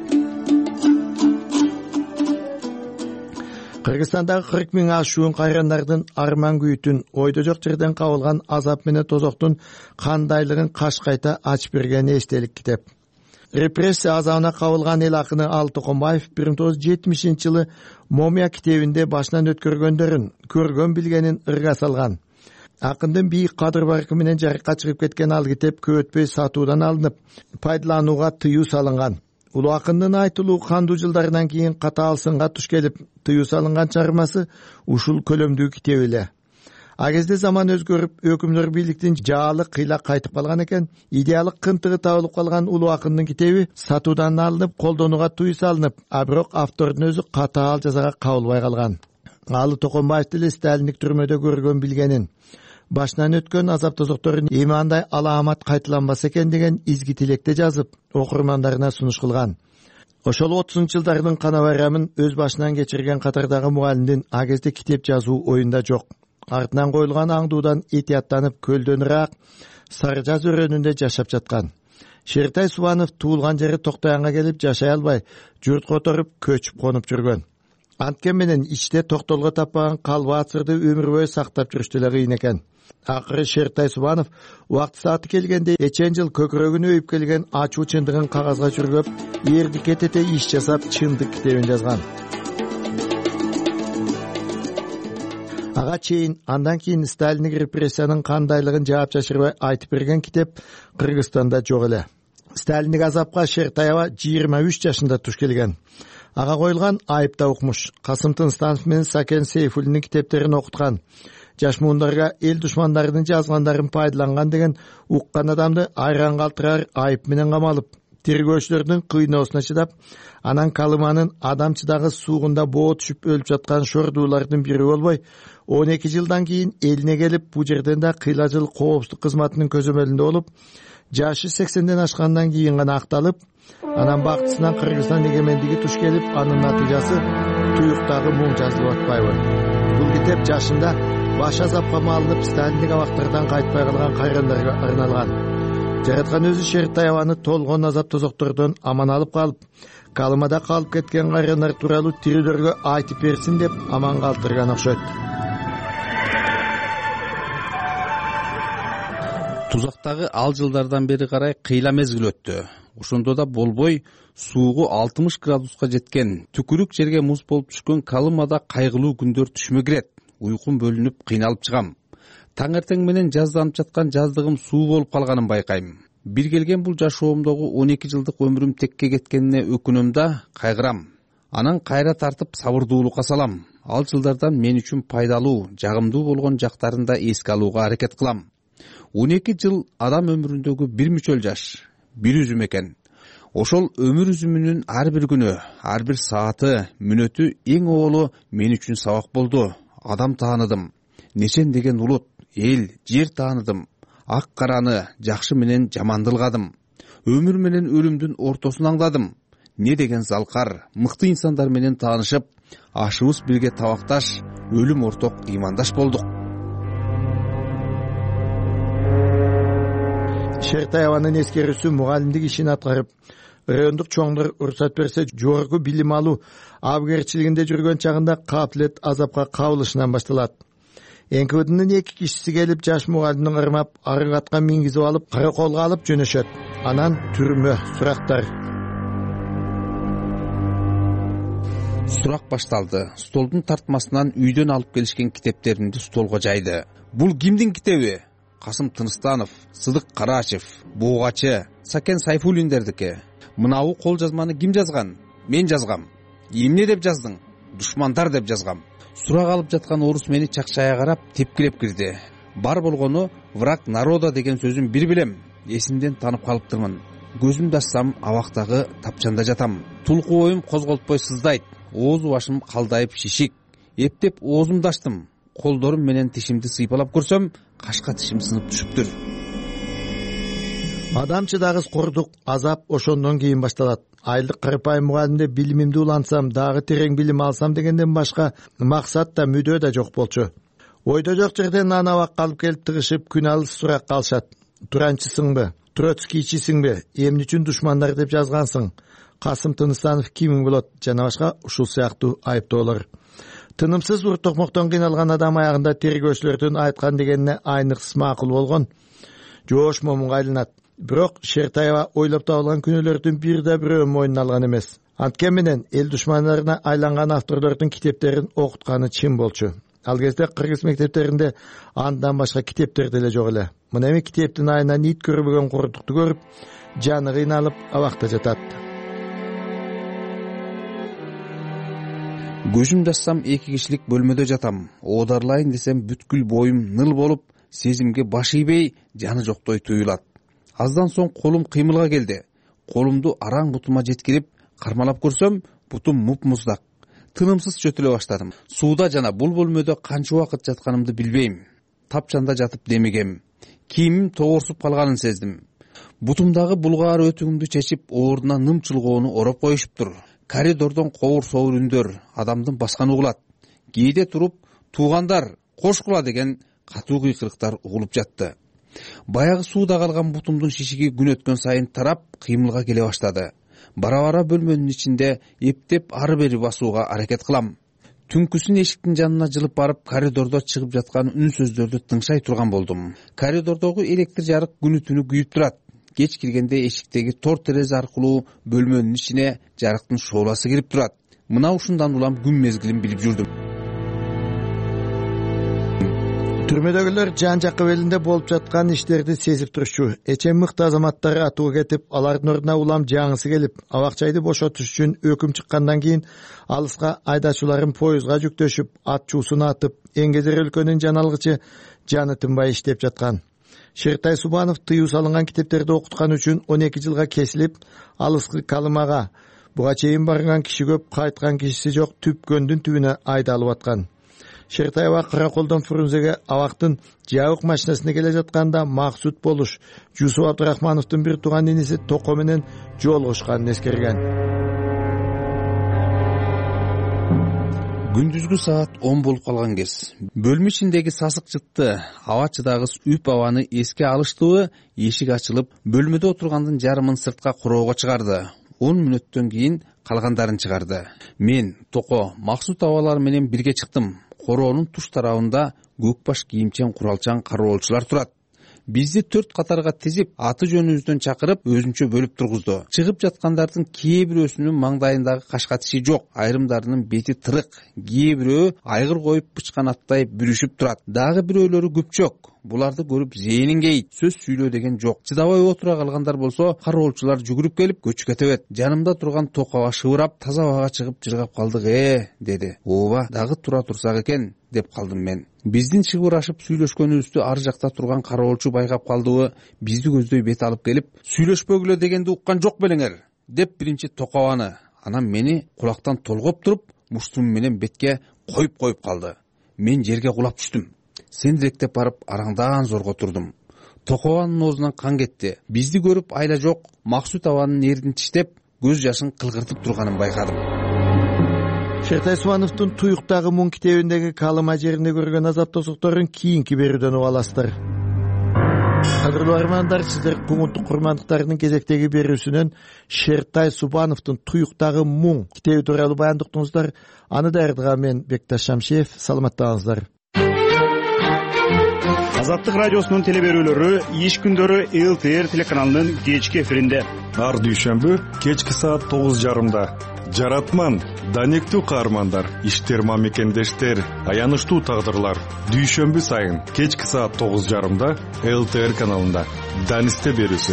Кыргызстандагы 40 миң ашуун кайрандардын арман күйүтүн, ойдо жок жерден кабылган азап менен тозоктун кандайлыгын каш кайта ачып берген эстелик китеп. Репрессия азабына кабылган эл акыны Алы Токонбаев 1970-жылы Момия китебинде башынан өткөргөндөрүн, көргөн билгенин ырга салган. Акындын бийик кадыр баркы менен жарыкка чыгып кеткен ал китеп көп өтпөй сатуудан алынып, пайдаланууга тыюу салынган. Улуу акындын айтылуу кандуу жылдарынан кийин катаал сынга туш келип, тыюу салынган чыгармасы ушул көлөмдүү китеп эле. А кезде заман өзгөрүп, өкүмдөр бийликтин жаалы кыйла кайтып калган экен, идеалык кынтыгы табылып калган улуу акындын китеби сатуудан алынып, колдонууга тыюу салынып, а бирок автордун өзү катаал жазага кабылбай калган. Алы Токонбаев деле Сталиндик түрмөдө көргөн билгенин, башынан өткөн азап тозокторун эми андай алаамат кайталанбаса экен деген изги тилекте жазып, окурмандарына сунуш кылган. Ошол 30-жылдардын кана байрамын өз башынан кечирген катардагы мугалимдин а кезде китеп жазуу оюнда жок. Артынан коюлган аңдуудан этияттанып, көлдөн ыраак Сары Жаз өрөөнүндө жашап жаткан. Шертай Субанов туулган жери Токтоянга келип жашай албай, журт которуп, көчүп конуп жүргөн. Анткен менен ичте токтолго таппаган калба ацырды өмүр бою сактап жүрүш деле кыйын экен. Акыры Шертай Субанов убакыт сааты келгенде эчен жыл көкүрөгүнө өйүп келген ачуу чындыгын кагазга жүргөп, эрди кетете иш жасап, чындык китебин жазган. Ага чейин, андан кийин Сталиндик репрессиянын кандайлыгын жаап жашырбай айтып берген китеп Кыргызстанда жок эле. Сталиндик азапка Шертаева 23 жашында туш келген. Ага коюлган айып да укмуш. Касым Тынстанов менен Сакен Сейфуллиндин китептерин окуткан. Жаш муундарга эл душмандарынын жазгандарын пайдаланган деген уккан адамды айран калтырар айып менен камалып, тергөөчүлөрдүн кыйноосуна чыдап, анан Калыманын адамчыдагы суугунда боо түшүп өлүп жаткан шордуулардын бири болбой, 12 жылдан кийин элине келип, бу жерден да кыйла жыл коопсуздук кызматынын көзөмөлүндө болуп, жашы 80ден ашкандан кийин гана акталып, анан бактысынан Кыргызстан эгемендиги туш келип, анын натыйжасы Туюктагы муң жазылып атпайбы. Бул китеп жашында баш азапка малынып, Сталиндик абактардан кайтпай калган кайрандарга арналган. Жараткан өзү Шертаеваны толгон азап тозоктордон аман алып калып, Калымада калып кеткен кайрандар тууралуу тирүүлөргө айтып берсин деп аман калтырган окшойт. Тузактагы ал жылдардан бери карай кыйла мезгил өттү. Ошондо да болбой суугу 60 градуска жеткен, түкүрүк жерге муз болуп түшкөн Калымада кайгылуу күндөр түшмө кирет. Уйкум бөлүнүп, кыйналып чыгам. Таң эртең менен жазданып жаткан жаздыгым суу болуп калганын байкайм. Бир келген бул жашоомдогу 12 жылдык өмүрүм текке кеткенине өкүнөм да, кайгырам. Анан кайра тартып сабырдуулукка салам. Ал жылдардан мен үчүн пайдалуу, жагымдуу болгон жактарын да эске алууга аракет кылам. 12 жыл адам өмүрүндөгү бир мүчөл жаш. бир үзүм экен. Ошол өмүр үзүмүнүн ар бир күнү, ар бир сааты, мүнөтү эң оболу мен үчүн сабак болду. Адам тааныдым, нечен деген улут, эл, жер тааныдым. Ак караны, жакшы менен жаманды ылгадым. Өмүр менен өлүмдүн ортосун аңдадым. Не деген залкар, мыкты инсандар менен таанышып, ашыбыз бирге табакташ, өлүм орток ыймандаш болдук. Шертаеванын эскерүүсү мугалимдик ишин аткарып, райондук чоңдор уруксат берсе, жогорку билим алуу абгерчилигинде жүргөн чагында капилет азапка кабылышынан башталат. НКВДнын 2 кишиси келип, жаш мугалимдин ырмап, арык атка мингизип алып, караколго алып жөнөшөт. Анан түрмө, сурактар. Сурак башталды. Столдун тартмасынан үйдөн алып келишкен китептеримди столго жайды. Бул кимдин китеби? Касым Тыныстанов, Сыдык Карачев, Бугачы, Сакен Сайфуллиндердики. Мынабу кол жазманы ким жазган? Мен жазгам. Эмне деп жаздың? Душмандар деп жазгам. Сурак алып жаткан орус мени чакчая карап, тепкилеп кирди. Бар болгону враг народа деген сөзүн бир билем. Эсимден танып калыптырмын. Көзүмдү ачсам, абактагы тапчанда жатам. Тулку оюм козголтпой сыздайт. Ооз башым калдайып шишик. Эптеп оозумду ачтым. Колдорум менен тишимди сыйпалап көрсөм, кашка тишим сынып түшүптүр. Адам чыдагыс кордук, азап ошондон кийин башталат. Айлык кырпайым мугалимде билимимди улантсам, дагы терең билим алсам дегенден башка максат да мүдөө да жок болчу. Ойдо жок жерден аны абакка алып келип тыгышып, күн алыс сурак калышат. Туранчысыңбы? Троцкийчисиңби? Эмне үчүн душмандар деп жазгансың? Касым Тыныстанов кимиң болот? Жана башка ушул сыяктуу айыптоолор. Тынымсыз уртокмоктон кыйналган адам аягында тергөөчүлөрдүн айткан дегенине айныксыз макул болгон жоош момунга айланат. Бирок Шертаева ойлоп табылган күнөөлөрдүн бир да бирөө мойнуна алган эмес. Анткени менен эл душмандарына айланган авторлордун китептерин окутканы чын болчу. Ал кезде кыргыз мектептеринде андан башка китептер деле жок эле. Мына эми китептин айынан ит көрбөгөн кордукту көрүп, жаны кыйналып абакта жатат. Көзүмдү ачсам 2 кишилик бөлмөдө жатам. Оодарлайын десем бүткүл боюм ныл болуп, сезимге баш ийбей, жаны жоктой туюлат. Аздан соң колум кыймылга келди. Колумду араң бутума жеткирип, кармалап көрсөм, бутум муп-муздак. Тынымсыз чөтүлө баштадым. Сууда жана бул бөлмөдө канча убакыт жатканымды билбейм. Тапчанда жатып демигем. Кийимим тогорсуп калганын сездим. Бутумдагы булгаар өтүгүмдү чечип, ордуна ным чулгоону ороп коюшуптур. Коридордон кобур-собур үндөр адамдын басканы угулат. Кээде туруп, туугандар, кошкула деген катуу кыйкырыктар угулуп жатты. Баягы сууда калган бутумдун шишиги күн өткөн сайын тарап, кыймылга келе баштады. Бара-бара бөлмөнүн ичинде эптеп ары-бери басууга аракет кылам. Түнкүсүн эшиктин жанына жылып барып, коридордо чыгып жаткан үн сөздөрдү тыңшай турган болдум. Коридордогу электр жарык күнү түнү күйүп турат. Кеч киргенде эшиктеги тор терезе аркылуу бөлмөнүн ичине жарыктын шооласы кирип турат. Мына ушундан улам күн мезгилин билип жүрдүм. Түрмөдөгүлөр жан-жакка белинде болуп жаткан иштерди сезип турчу. Эчем мыкты азаматтар атууга кетип, алардын ордуна улам жаңысы келип, абакчайды бошотуш үчүн өкүм чыккандан кийин алыска айдачуларын поездга жүктөшүп, ат чуусун атып, Эңгезер өлкөнүн жан алгычы жаны тынбай иштеп жаткан. Шертай Субанов тыюу салынган китептерди окуткан үчүн 12 жылга кесилип, алыскы Калымага буга чейин барган киши көп, кайткан кишиси жок, түпкөндүн түбүнө айдалып аткан. Шертаева Караколдон Фрунзеге абактын жабык машинасына келе жатканда Максут Болуш, Жусуп Абдырахмановдун бир тууган иниси Токо менен жолугушканын эскерген. Күндүзгү саат 10 болуп калган кез. Бөлмө ичиндеги сасык жытты, аба чыдагыс үп абаны эске алыштыбы, эшик ачылып, бөлмөдө отургандын жарымын сыртка куроого чыгарды. 10 мүнөттөн кийин калгандарын чыгарды. Мен Токо, Максут абалар менен бирге чыктым. Короонун туш тарабында көкбаш кийимчен куралчан кароолчулар турат. Бизди 4 катарга тизип, аты жөнүбүздөн чакырып, өзүнчө бөлүп тургузду. Чыгып жаткандардын кээ бирөөсүнүн маңдайындагы кашка тиши жок, айрымдарынын бети тырык, кээ бирөө айгыр коюп бычкан аттай бүрүшүп турат. Дагы бирөөлөрү күпчөк. Буларды көрүп зээнин кейит, сөз сүйлөө деген жок. Чыдабай отура калгандар болсо, кароолчулар жүгүрүп келип көчкө тебет. Жанымда турган Токоға шыбырап, таза абага чыгып жыргап калдык, деди. Ооба, дагы тура турсак экен. деп калдым мен. Биздин чыгырашып сүйлөшкөнүбүздү ар жакта турган кароолчу байкап калдыбы, бизди көздөй бет алып келип, "Сүйлөшпөгүлө дегенди уккан жок белеңер" деп биринчи токобаны, анан мени кулактан толгоп туруп, муштуму менен бетке коюп калды. Мен жерге кулап түштүм. Сендиректеп барып араңдаан зорго турдум. Токобанын оозунан кан кетти. Бизди көрүп айла жок Максут абанын эрдин тиштеп, көз жашын кылгыртып турганын байкадым. Шертай Субановдун Туюктагы муң китебиндеги калыма жеринде көргөн азап тосукторун кийинки берүүдөн уга аласыздар. Кадырлуу армандар, сиздер Кумуттук курмандыктарынын кезектеги берүүсүнөн Шертай Субановдун Туюктагы муң китеби тууралуу баяндыктыңыздар. Аны даярдаган мен Бекташ Шамшиев. Саламаттаңыздар. Азаттык радиосунун телеберүүлөрү иш күндөрү ЛТР телеканалынын кечки эфиринде. Ар дүйшөмбү кечки саат 9:30. Жаратман, данектүү каармандар, иштерма мекендештер, аянычтуу тагдырлар. Дүйшөмбү сайын кечки саат 9:30 ЛТР каналында. Данисте берүүсү.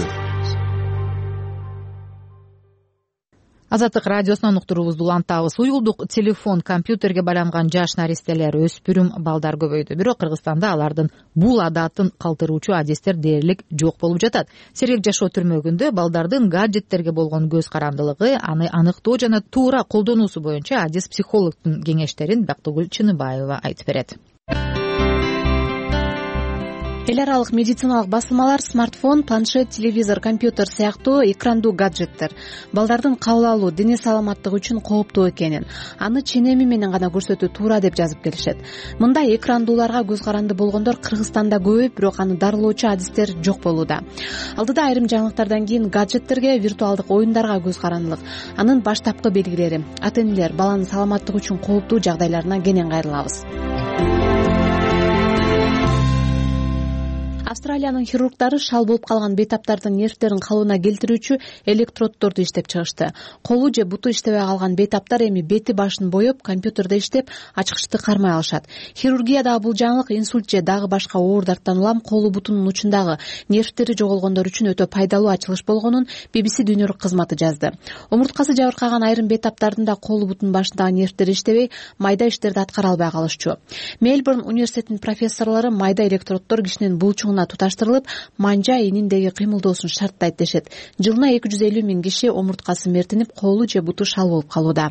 Азаттык радиосунан уктуруубузду улантабыз. Уюлдук телефон, компьютерге байланган жаш наристелер, өспүрүм балдар көбөйдү. Бирок Кыргызстанда алардын бул адатын калтыруучу адистер дээрлик жок болуп жатат. Сергек жашоо түрмөгүндө балдардын гаджеттерге болгон көз карандылыгы, аны аныктоо жана туура колдонуусу боюнча адис психологдун кеңештерин Бактыгүл Чыныбаева айтып берет. Эл аралык медициналык басылмалар смартфон, планшет, телевизор, компьютер сыяктуу экрандуу гаджеттер балдардын кабыл алуу, дене саламаттыгы үчүн кооптуу экенин, аны ченеми менен гана көрсөтүү туура деп жазып келишет. Мындай экрандууларга көз каранды болгондор Кыргызстанда көбөйүп, бирок аны дарылоочу адистер жок болууда. Алдыда айрым жаңылыктардан кийин гаджеттерге, виртуалдык оюндарга көз карандылык, анын баштапкы белгилери, ата-энелер баланын саламаттыгы үчүн кооптуу жагдайларына кенен кайрылабыз. Австралиянын хирургдары шал болуп калган бейтаптардын нервтерин калыбына келтирүүчү электроддорду иштеп чыгышты. Колу же буту иштебей калган бейтаптар эми бети башын боеп, компьютерде иштеп, ачкычты кармай алышат. Хирургиядагы бул жаңылык инсульт же дагы башка оордардан улам колу бутунун учундагы нервтери жоголгондор үчүн өтө пайдалуу ачылыш болгонун BBC дүйнөлүк кызматы жазды. Омурткасы жабыркаган айрым бейтаптардын да колу бутунун башындагы нервтери иштебей, майда иштерди аткара албай калышчу. Мельбурн университетинин профессорлору майда электроддор кишинин булчугуна туташтырылып, манжа ининдеги кыймылдоосун шарттайт дешет. Жылына 250 000 киши омурткасы мертинип, колу же буту шал болуп калууда.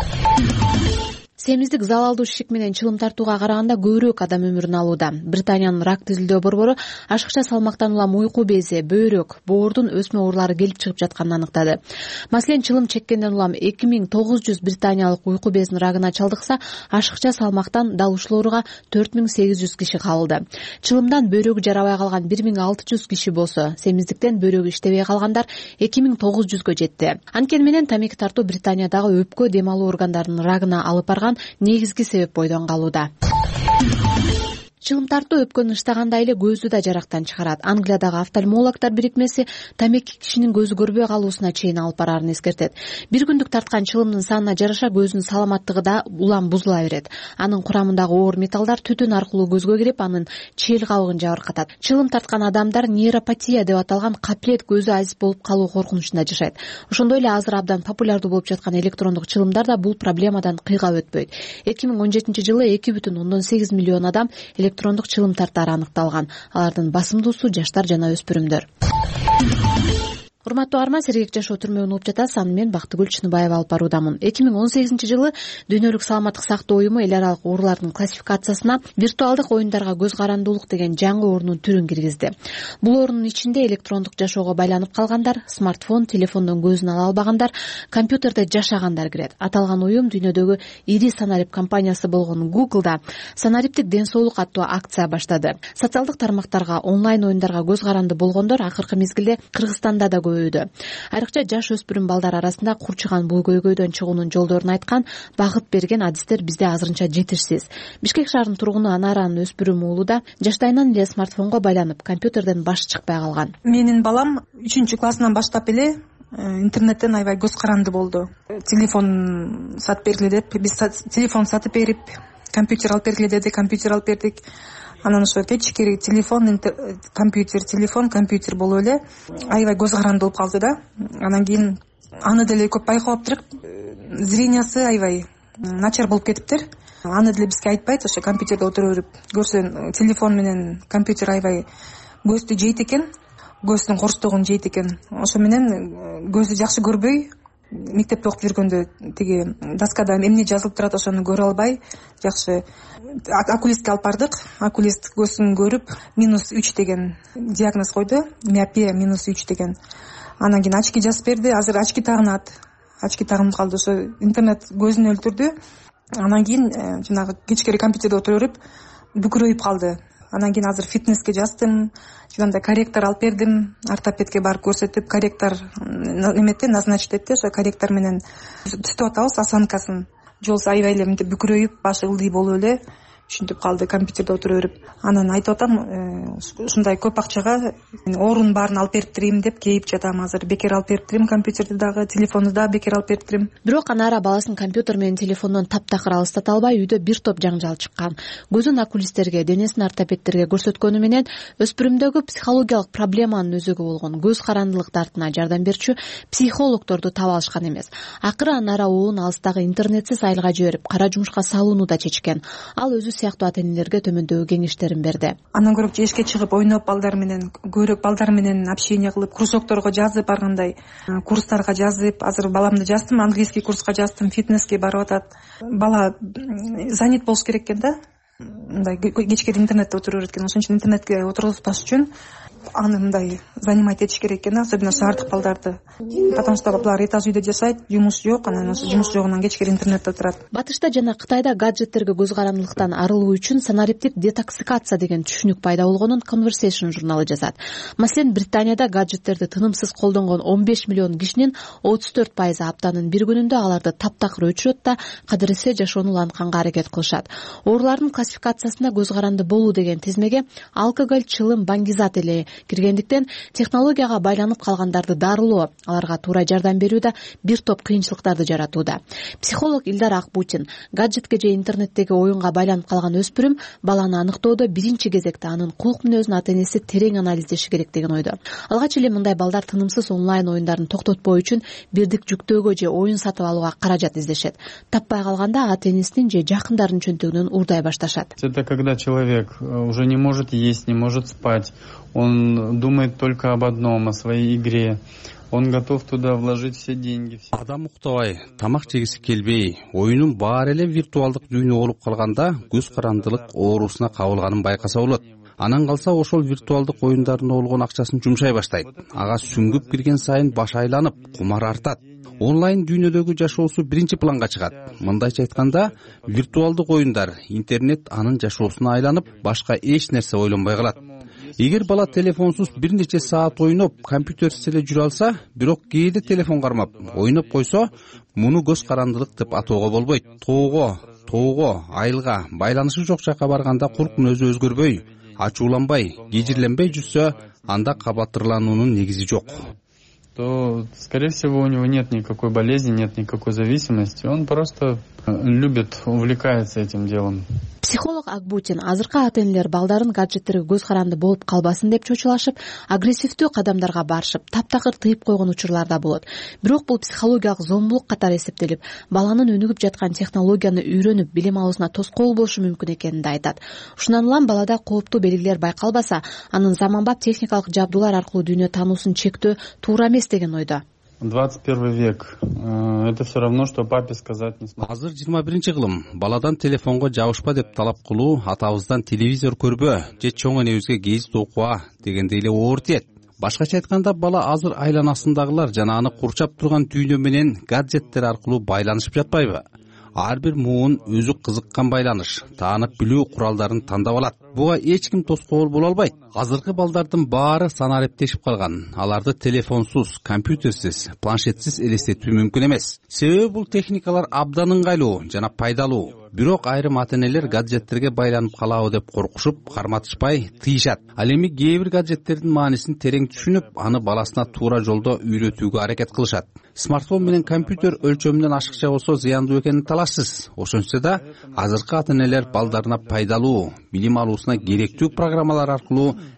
Семиздик залалдуу шишик менен чылым тартууга караганда көбүрөөк адам өмүрүн алууда. Британиянын рак тизилдөө борбору ашыкча салмактан улам уйку бези, бөйрөк, боордун өсмө оорулары келип чыгып жатканын аныктады. Маселен, чылым чеккенден улам 2900 британиялык уйку безинин рагына чалдыкса, ашыкча салмактан дал ушул ооруга 4800 киши кабылды. Чылымдан бөйрөгү жарабай калган 1600 киши болсо, семиздиктен бөйрөгү иштебей калгандар 2900гө жетти. Анткени менен тамеки тартуу Британиядагы өпкө, дем алуу органдарынын рагына алып барган негизги себеп бойдон калууда. Чылым тартуу өпкөнү ыштагандай эле көздү да жарактан чыгарат. Англиядагы офтальмологдор бирикмеси тамеки кишинин көзү көрбөй калуусуна чейин алып барарын эскертет. Бир күндүк тарткан чылымдын санына жараша көзүнүн саламаттыгы да улам бузула берет. Анын курамындагы оор металлдар түтүн аркылуу көзгө кирип, анын чел кабыгын жабыркатат. Чылым тарткан адамдар нейропатия деп аталган каплет көзү азиз болуп калуу коркунучунда жашайт. Ошондой эле азыр абдан популярдуу болуп жаткан электрондук чылымдар да бул проблемадан кыйгап өтпөйт. 2017-жылы 2,8 миллион адам электрондук чылым тартаары аныкталган. Алардын басымдуусу жаштар жана өспүрүмдөр. Урматтуу арма, сергек жашоо түрмөгүнөн угуп жатасыз. Аны мен Бактыгүл Чыныбаева алып баруудамын. 2018-жылы Дүйнөлүк саламаттык сактоо уюму эл аралык оорулардын классификациясына виртуалдык оюндарга көз карандуулук деген жаңы оорунун түрүн киргизди. Бул оорунун ичинде электрондук жашоого байланып калгандар, смартфон, телефондон көзүн ала албагандар, компьютерде жашагандар кирет. Аталган уюм дүйнөдөгү ири санарип компаниясы болгон Google'да санариптик ден соолук аттуу акция баштады. Социалдык тармактарга, онлайн оюндарга көз каранды болгондор акыркы мезгилде Кыргызстанда да көбөйдү. Айрыкча жаш өспүрүм балдар арасында курчуган бул көйгөйдөн чыгуунун жолдорун айткан, багыт берген адистер бизде азырынча жетишсиз. Бишкек шаарынын тургуну Анаранын өспүрүм уулу да жаштайынан эле смартфонго байланып, компьютерден башы чыкпай калган. Менин балам 3-классынан баштап эле интернеттен аябай көз каранды болду. Телефон сатып бергиле деп, биз телефон сатып берип, компьютер алып бергиле дедик, компьютер алып бердик. Анан ошо кечикери телефон, компьютер болуп эле аябай көз каранды болуп калды да. Анан кийин аны деле көп байкап туруп, зрениясы аябай начар болуп кетиптир. аны деле бизге айтпайт. Ошо компьютерде отура берип көрсө телефон менен компьютер аябай көздү жейт экен, көздүн корустугун жейт экен. Ошо менен көзү жакшы көрбөй, мектепте окуп жүргөндө тиги доскада эмне жазылып турат ошону көрө албай жакшы окулистке алып бардык. Окулист көзүн көрүп -3 деген диагноз койду, миопия -3 деген. Анан кийин очки жазып берди. Азыр очки тагынат. Очки тагынып калды. Ошо интернет көзүн өлтүрдү. Анан кийин жанагы кечкери компьютерде отура берип бүкүрөйүп калды. Анан кийин азыр фитнеске жаздым, жана корректор алып бердим. Ортопедке барып көрсөтүп, корректор неметти, назначить этти. Ошо корректор менен түзүп атабыз осанкасын. Жолсу аябай эле мынтип бүкүрөйүп, башы ылдый болуп эле ушинтип калды компьютерде отура берип. Анан айтып атам, ушундай көп акчага орун баарын алып бериптирим деп кейип жатам. Азыр бекер алып бериптирим компьютерди дагы, телефонду да бекер алып бериптирим. Бирок Анара баласын компьютер менен телефондон таптакыр алыстата албай, үйдө бир топ жаңжал чыккан. Көзүн окулисттерге, денесин ортопедтерге көрсөткөнү менен өспүрүмдөгү психологиялык проблеманын өзөгү болгон көз карандылык дартына жардам берчү психологдорду таба алышкан эмес. Акыры Анара уулун алыстагы интернетсиз айылга жиберип, кара жумушка салууну да чечкен. Ал өзү сыяктуу ата-энелерге төмөндөгү кеңештерин берди. Андан көрө эшикке чыгып ойноп, балдар менен көрүп, балдар менен общение кылып, кружокторго жазып, ар кандай курстарга жазып, азыр баламды жаздым, английский курска жаздым, фитнеске барып атат. Бала занят болуш керек экен да. Мындай кечкери интернетте отура берет экен. Ошон үчүн интернетке отургузбаш үчүн аны мындай занимать этиш керек экен, особенно шаардык балдарды. Потому что булар этаж үйдө жашайт, жумуш жок, анан ошо жумуш жогунан кечкери интернетте отурат. Батышта жана Кытайда гаджеттерге көз карандылыктан арылуу үчүн санариптик детоксикация деген түшүнүк пайда болгонун Conversation журналы жазат. Маселен, Британияда гаджеттерди тынымсыз колдонгон 15 миллион кишинин 34% аптанын бир күнүндө аларды таптакыр өчүрөт да кадыресе жашоону улантканга аракет кылышат. Оорулардын классификациясында көз каранды болуу деген тизмеге алкоголь, чылым, баңгизат эле киргендиктен технологияга байланып калгандарды дарылоо, аларга туура жардам берүүдө бир топ кыйынчылыктарды жаратууда. Психолог Илдар Акбутин гаджетке же интернеттеги оюнга байланып калган өспүрүм баланы аныктоодо биринчи кезекте анын кулк мүнөзүн ата-энеси терең анализдеши керек деген ойдо. Алгач эле мындай балдар тынымсыз онлайн оюндарын токтотпоо үчүн бирдик жүктөөгө же оюн сатып алууга каражат издешет. Таппай калганда ата-энесинин же жакындарынын чөнтөгүнөн уурдай башташат. Это когда человек уже не может есть, не может спать, он думает только об одном, о своей игре. Он готов туда вложить все деньги. Адам уктабай, тамак жегиси келбей, оюнун баары эле виртуалдык дүйнө болуп калганда көз карандылык оорусуна кабылганын байкаса болот. Анан калса ошол виртуалдык оюндарына болгон акчасын жумшай баштайт. Ага сүңгүп кирген сайын баш айланып, кумар артат. Онлайн дүйнөдөгү жашоосу биринчи планга чыгат. Мындайча айтканда, виртуалдык оюндар, интернет анын жашоосуна айланып, башка эч нерсе ойлонбой калат. Эгер бала телефонсуз бир нече саат ойноп, компьютерсиз эле жүрө алса, бирок кээде телефон кармап, ойноп койсо, муну көз карандылык деп атоого болбойт. Тоого, айылга, байланышы жок жакка барганда кулк мүнөзү өзгөрбөй, ачууланбай, кежирленбей жүрсө, анда кабатырлануунун негизи жок. То, скорее всего, у него нет никакой болезни, нет никакой зависимости. Он просто любит, увлекается этим делом. Психолог Акбутин азыркы ата-энелер балдарын гаджеттерге көз каранды болуп калбасын деп чочулашып, агрессивдүү кадамдарга барышып, таптакыр тыйып койгон учурлар да болот. Бирок бул психологиялык зомбулук катары эсептелип, баланын өнүгүп жаткан технологияны үйрөнүп, билим алуусуна тоскоол болушу мүмкүн экенин да айтат. Ушундан улам балада кооптуу белгилер байкалбаса, анын заманбап техникалык жабдуулар аркылуу дүйнө таануусун чектөө туура эмес деген ойдо. 21 век. Это все равно, что папе сказать не смог. Азыр 21-кылым. Баладан телефонго жабышпа деп талап кылуу, атабыздан телевизор көрбө, же чоң энебизге гезит окуа дегендей эле оор тиет. Башкача айтканда, бала азыр айланасындагылар жана аны курчап турган дүйнө менен гаджеттер аркылуу байланышып жатпайбы? Ар бир муун өзү кызыккан байланыш, таанып билүү куралдарын тандап алат. Буга эч ким тоскоол боло албайт. Азыркы балдардын баары санариптешип калган. Аларды телефонсуз, компьютерсиз, планшетсиз элестетүү мүмкүн эмес. Себеби бул техникалар абдан ыңгайлуу жана пайдалуу. Бирок айрым ата-энелер гаджеттерге байланып калабы деп коркушуп, карматышпай тыйышат. Ал эми кээ бир гаджеттердин маанисин терең түшүнүп, аны баласына туура жолдо үйрөтүүгө аракет кылышат. Смартфон менен компьютер өлчөмүнөн ашыкча болсо зыяндуу экенин талашсыз. Ошончо да азыркы ата-энелер балдарына пайдалуу, билим алуусуна керектүү программалар аркылуу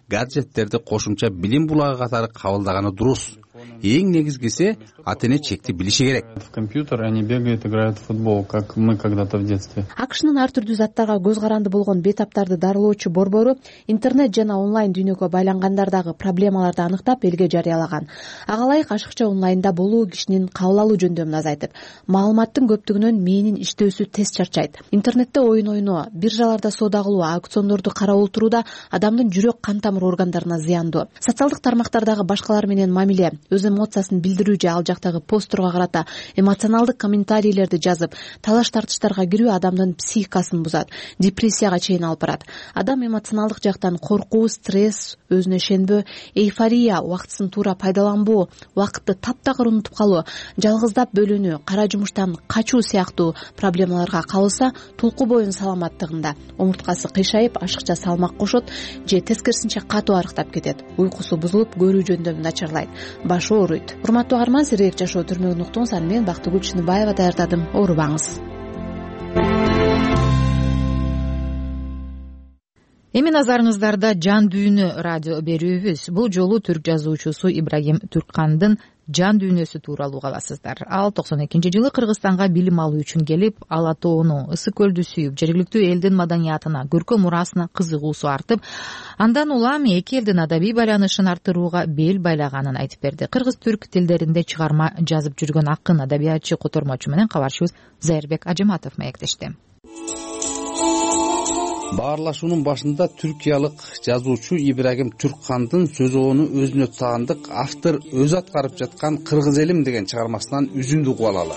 гаджеттерди кошумча билим булагы катары кабылдаганы дурус. Эң негизгиси ата эне чекти билиши керек. В компьютер они бегают, играют в футбол, как мы когда-то в детстве. акшнын ар түрдүү заттарга көз каранды болгон бетаптарды дарылоочу борбору интернет жана онлайн дүйнөгө байлангандардагы проблемаларды аныктап элге жарыялаган. Ага ылайык ашыкча онлайнда болуу кишинин кабыл алуу жөндөмүн азайтып, маалыматтын көптүгүнөн мээнин иштөөсү тез чарчайт. Интернетте оюн ойноо, биржаларда соода кылуу, аукциондорду карап отурууда адамдын жүрөк кан тамыр органдарына зыяндуу. Социалдык тармактардагы башкалар менен мамиле, өз эмоциясын билдирүү же ал жактагы постторго карата эмоционалдык комментарийлерди жазып, талаш тартыштарга кирүү адамдын психикасын бузат, депрессияга чейин алып барат. Адам эмоционалдык жактан коркуу, стресс, өзүнө ишенбөө, эйфория, убактысын туура пайдаланбоо, убакытты таптакыр унутуп калуу, жалгыздап бөлүнүү, кара жумуштан качуу сыяктуу проблемаларга кабылса, тулку боюн саламаттыгында омурткасы кыйшайып, ашыкча салмак кошот же тескерисинче катуу арыктап кетет. Уйкусу бузулуп, көрүү жөндөмү начарлайт, башы ооруйт. Урматтуу угарман, сиздерге жашоо түрмөгүн уктуңуз. Аны мен Бактыгүл Чыныбаева даярдадым. Оорубаңыз. Эми назарыңыздарда Жан дүйнө радио берүүбүз. Бул жолу түрк жазуучусу Ибрагим Түрккандын жан дүйнөсү тууралуу каласыздар. Ал 92-жылы Кыргызстанга билим алуу үчүн келип, Ала тоону, Ысык көлдү сүйүп, жергиликтүү элдин маданиятына, көркөм мурасына кызыгуусу артып, андан улам эки элдин адабий байланышын арттырууга бел байлаганын айтып берди. Кыргыз-түрк тилдеринде чыгарма жазып жүргөн акын, адабиятчы, котормочу менен кабарчыбыз Зайырбек Ажыматов маектешти. Баарлашуунун башында түркиялык жазуучу Ибрагим Түрккандын сөзөөнү өзүнө таандык автор өзү аткарып жаткан Кыргыз элим деген чыгармасынан үзүндү угуп алалы.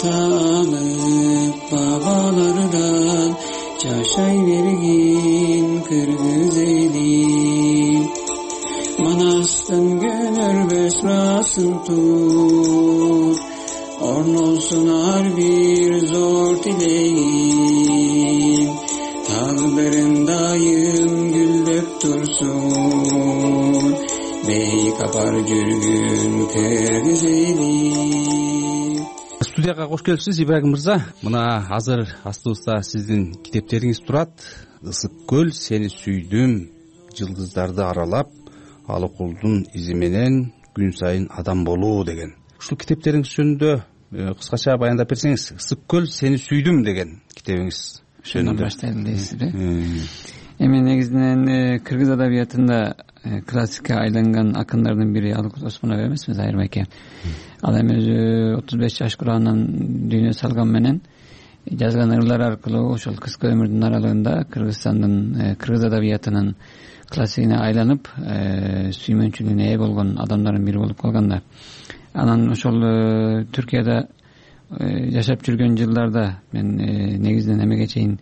Бабалардан жашай бергин Кыргыз элим, манастын көнөрбөс расын тур, орнолсун ар бир зор тилегим, тагдырым дайым гүлдөп турсун, бейик апар жүргүн Кыргыз элим. Студияга кош келипсиз, Ибрагим мырза. Мына азыр астыбызда сиздин китептериңиз турат. Ысык көл, сени сүйдүм, жылдыздарды аралап, Алыкулдун изи менен күн сайын адам болуу деген. Ушул китептериңиз жөнүндө кыскача баяндап берсеңиз. Ысык көл, сени сүйдүм деген китебиңиз. Шөнөн баштайлы дейсизби? Эми негизинен кыргыз адабиятында классикке айланган акындардын бири Алыкул Осмонов эмеспи, Зайыр байке. Ал эми өзү 35 жаш курагынан дүйнө салган менен жазган ырлар аркылуу ошол кыска өмүрдүн аралыгында Кыргызстандын кыргыз адабиятынын классигине айланып, сүймөнчүлүгүнө ээ болгон адамдардын бири болуп калган да. Анан ошол Түркияда жашап жүргөн жылдарда мен негизинен эмеге чейин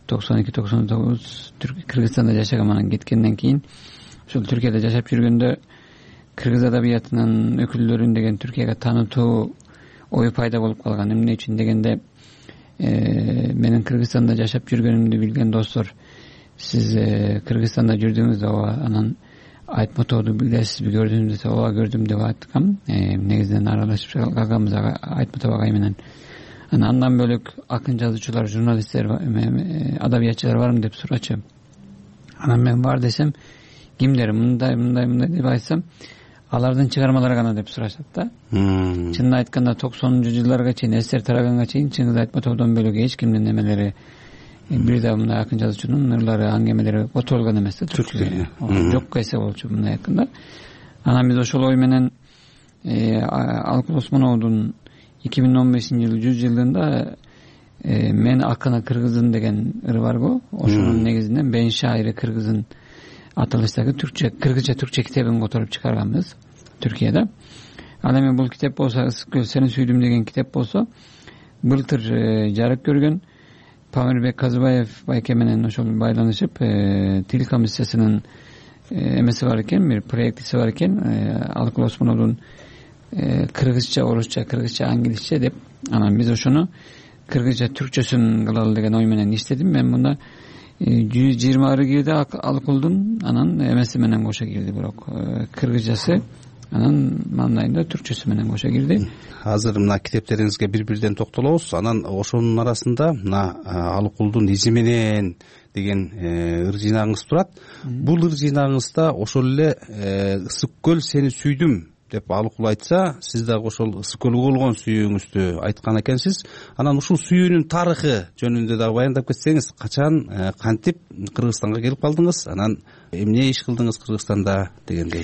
92-99 Кыргызстанда жашагам. Анан кеткенден кийин ошол Түркияда жашап жүргөндө кыргыз адабиятынын өкүлдөрүн деген Түркияга таанытуу ою пайда болуп калган. Эмне үчүн дегенде, менин Кыргызстанда жашап жүргөнүмдү билген достор, сиз Кыргызстанда жүрдүңүз да, анан Айтматовду билесизби, көрдүңүз десе, ооба көрдүм деп айткам. Негизинен аралашып калганбыз Айтматов агай менен. Андан бөлөк акын жазуучулар, журналисттер, адабиятчылар барбы деп сурачу. Анан мен бар десем, кимдер мындай деп айтсам, алардын чыгармалары гана деп сурашат да. Чынын айтканда 90-ж жылдарга чейин, СССР тараганга чейин Чыңгыз Айтматовдон бөлөк эч кимдин эмелери, бир да мындай акын жазуучунун ырлары, аңгемелери отурулган эмес да. Жокко эсе болчу мындай айтканда. Анан биз ошол ой менен Алыкул Осмоновдун 2015-жылы 100 жылдыгында мен акыны кыргызын деген ыры барго. Ошонун негизинен Бен шайыры кыргызын аталыштагы кыргызча түркче китебин которуп чыгарганбыз Түркияда. Ал эми бул китеп болсо, Ысык көл, сени сүйдүм деген китеп болсо, былтыр жарык көргөн. Памирбек Казыбаев байке менен ошол байланышып, тил комиссиясынын эмеси бар экен, бир проектиси бар экен, Алыкул Осмоновдун кыргызча, орусча, кыргызча, англисче деп. Анан биз ошону кыргызча түркчөсүн кылалы деген ой менен иштедим. Мен мында 120 ыры кирди Алыкулдун, анан эмеси менен кошо кирди, бирок кыргызчасы анан мандайында түркчөсү менен кошо кирди. Азыр мына китептериңизге бир-бирден токтолобуз. Анан ошонун арасында мына Алыкулдун изи менен деген ыр жыйнагыңыз турат. Бул ыр жыйнагыңызда ошол эле Ысык көл сени сүйдүм деп Алыкул айтса, сиз дагы ошол Ысык көлгө болгон сүйүүңүздү айткан экенсиз. Анан ушул сүйүүнүн тарыхы жөнүндө дагы баяндап кетсеңиз, качан, кантип Кыргызстанга келип калдыңыз, анан эмне иш кылдыңыз Кыргызстанда дегендей.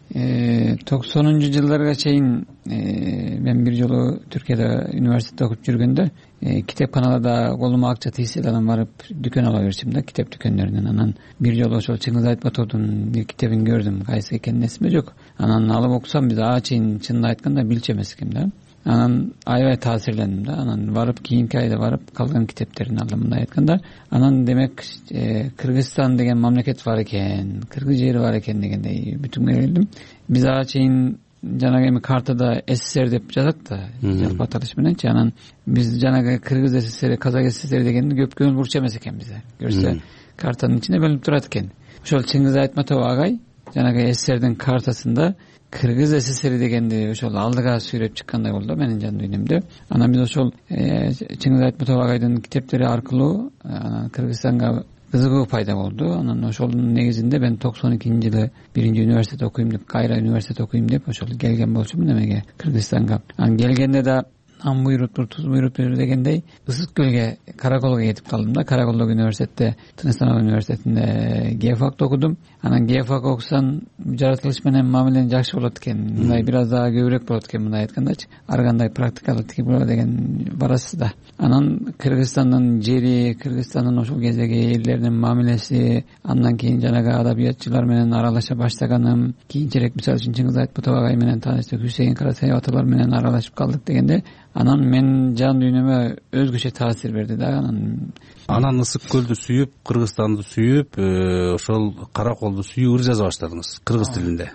90-жылдарга чейин мен бир жолу Түркияда университетте окуп жүргөндө китепканаларда колума акча тийсе да анан барып дүкөн ала берчим да, китеп дүкөндөрүнөн. Анан бир жолу ошол Чыңгыз Айтматовдун бир китебин көрдүм, кайсы экенин эсимде жок. Анан алып окусам, биз чейин чынын айтканда билчү эмес экем да. Анан аябай таасирлендим да. Анан барып кийинки айда барып калган китептерин алдым, мындай айтканда. Анан демек Кыргызстан деген мамлекет бар экен, кыргыз жери бар экен дегендей бүтүнгө келдим. Биз чейин жанагы эми картада СССР деп жазат да, жалпы аталыш мененчи. Анан биз жанагы Кыргыз СССР, Казак СССР дегенди көп көңүл бурчу эмес экен бизде. Көрсө картанын ичинде бөлүнүп турат экен. Ошол Чыңгыз Айтматов агай жанагы СССРдин картасында Кыргыз СССР дегенди ошол алдыга сүйрөп чыккандай болду менин жан дүйнөмдө. Анан биз ошол Чыңгыз Айтматов агайдын китептери аркылуу Кыргызстанга кызыгуу пайда болду. Анан ошонун негизинде мен 92-жылы 1-университет окуйм деп, Кайра университет окуйм деп ошол келген болчумун эмеге, Кыргызстанга. Анан келгенде да ам буйруптур, туз буйруптур дегендей Ысык көлгө, Караколго кетип калдым да. Караколдогу университетте, Тыныстанов университетинде геофакты окудум. Анан геофак окусаң жаратылыш менен мамилең жакшы болот экен, мындай бир аз дагы көбүрөөк болот экен, мындай айткандачы. Ар кандай практикалык тиги болот деген барасыз да. Анан Кыргызстандын жери, Кыргызстандын ошол кездеги элдеринин мамилеси, андан кийин жанагы адабиятчылар менен аралаша баштаганым, кийинчерээк мисалы үчүн Чыңгыз Айтматов агай менен тааныштык, Хусейин Каратаев аталар менен аралашып калдык дегенде, анан мен жан дүйнөмө өзгөчө таасир берди да. Анан Ысык көлдү сүйүп, Кыргызстанды сүйүп, ошол Караколду сүйүп ыр жаза баштадыңыз кыргыз тилинде.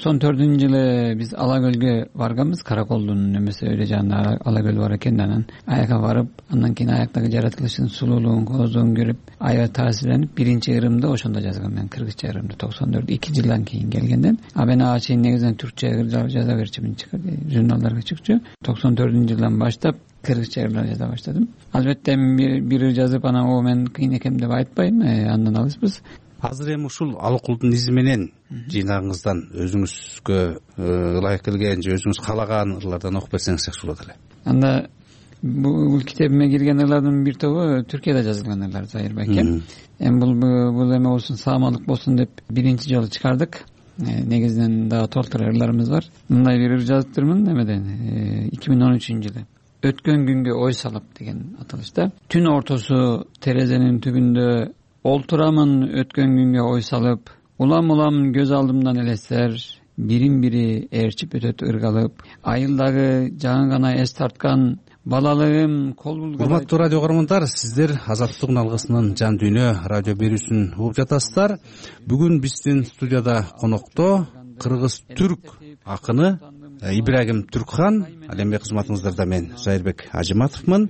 94-жылы биз Ала көлгө барганбыз, Караколдун эмеси өйдө жанында Ала көл бар экен. Анан аяка барып, андан кийин аяктагы жаратылыштын сулуулугун, кооздугун көрүп, аябай таасирленип, биринчи ырымды ошондо жазгам мен, кыргызча ырымды 94-2 жылдан кийин келгенден. Мен чейин негизинен түркчө ыр жаза берчимин, журналдарга чыкчу. 94-жылдан баштап кыргызча ырдар жаза баштадым. Албетте бир ыр жазып анан мен кыйын экем деп айтпайм, андан алыспыз. Азыр эми ушул Алыкулдун изи менен жыйнагыңыздан өзүңүзгө ылайык келген же өзүңүз каалаган ырлардан окуп берсеңиз жакшы болот эле. Анда бул китебиме кирген ырлардын бир тобу Түркияда жазылган ырлар, Зайыр байке. Эми бул эме болсун, саамалык болсун деп биринчи жолу чыгардык. Негизинен дагы толтура ырларыбыз бар. Мындай бир ыр жазыптырмын эмеден 2013-жылы. Өткөн күнгө ой салып деген аталышта. Түн ортосу терезенин түбүндө олтурамын өткөн күнгө ой салып, улам көз алдымдан элестер, бирин бири ээрчип өтөт ыргалып, айылдагы жаңы гана эс тарткан балалыгым кол булган. Урматтуу радио көрөрмандар, сиздер Азаттык алгысынын жан дүйнө радио берүүсүн угуп жатасыздар. Бүгүн биздин студияда конокто кыргыз түрк акыны Ибрагим Түркхан. Ал эми кызматыңыздарда мен Жайырбек Ажыматовмун.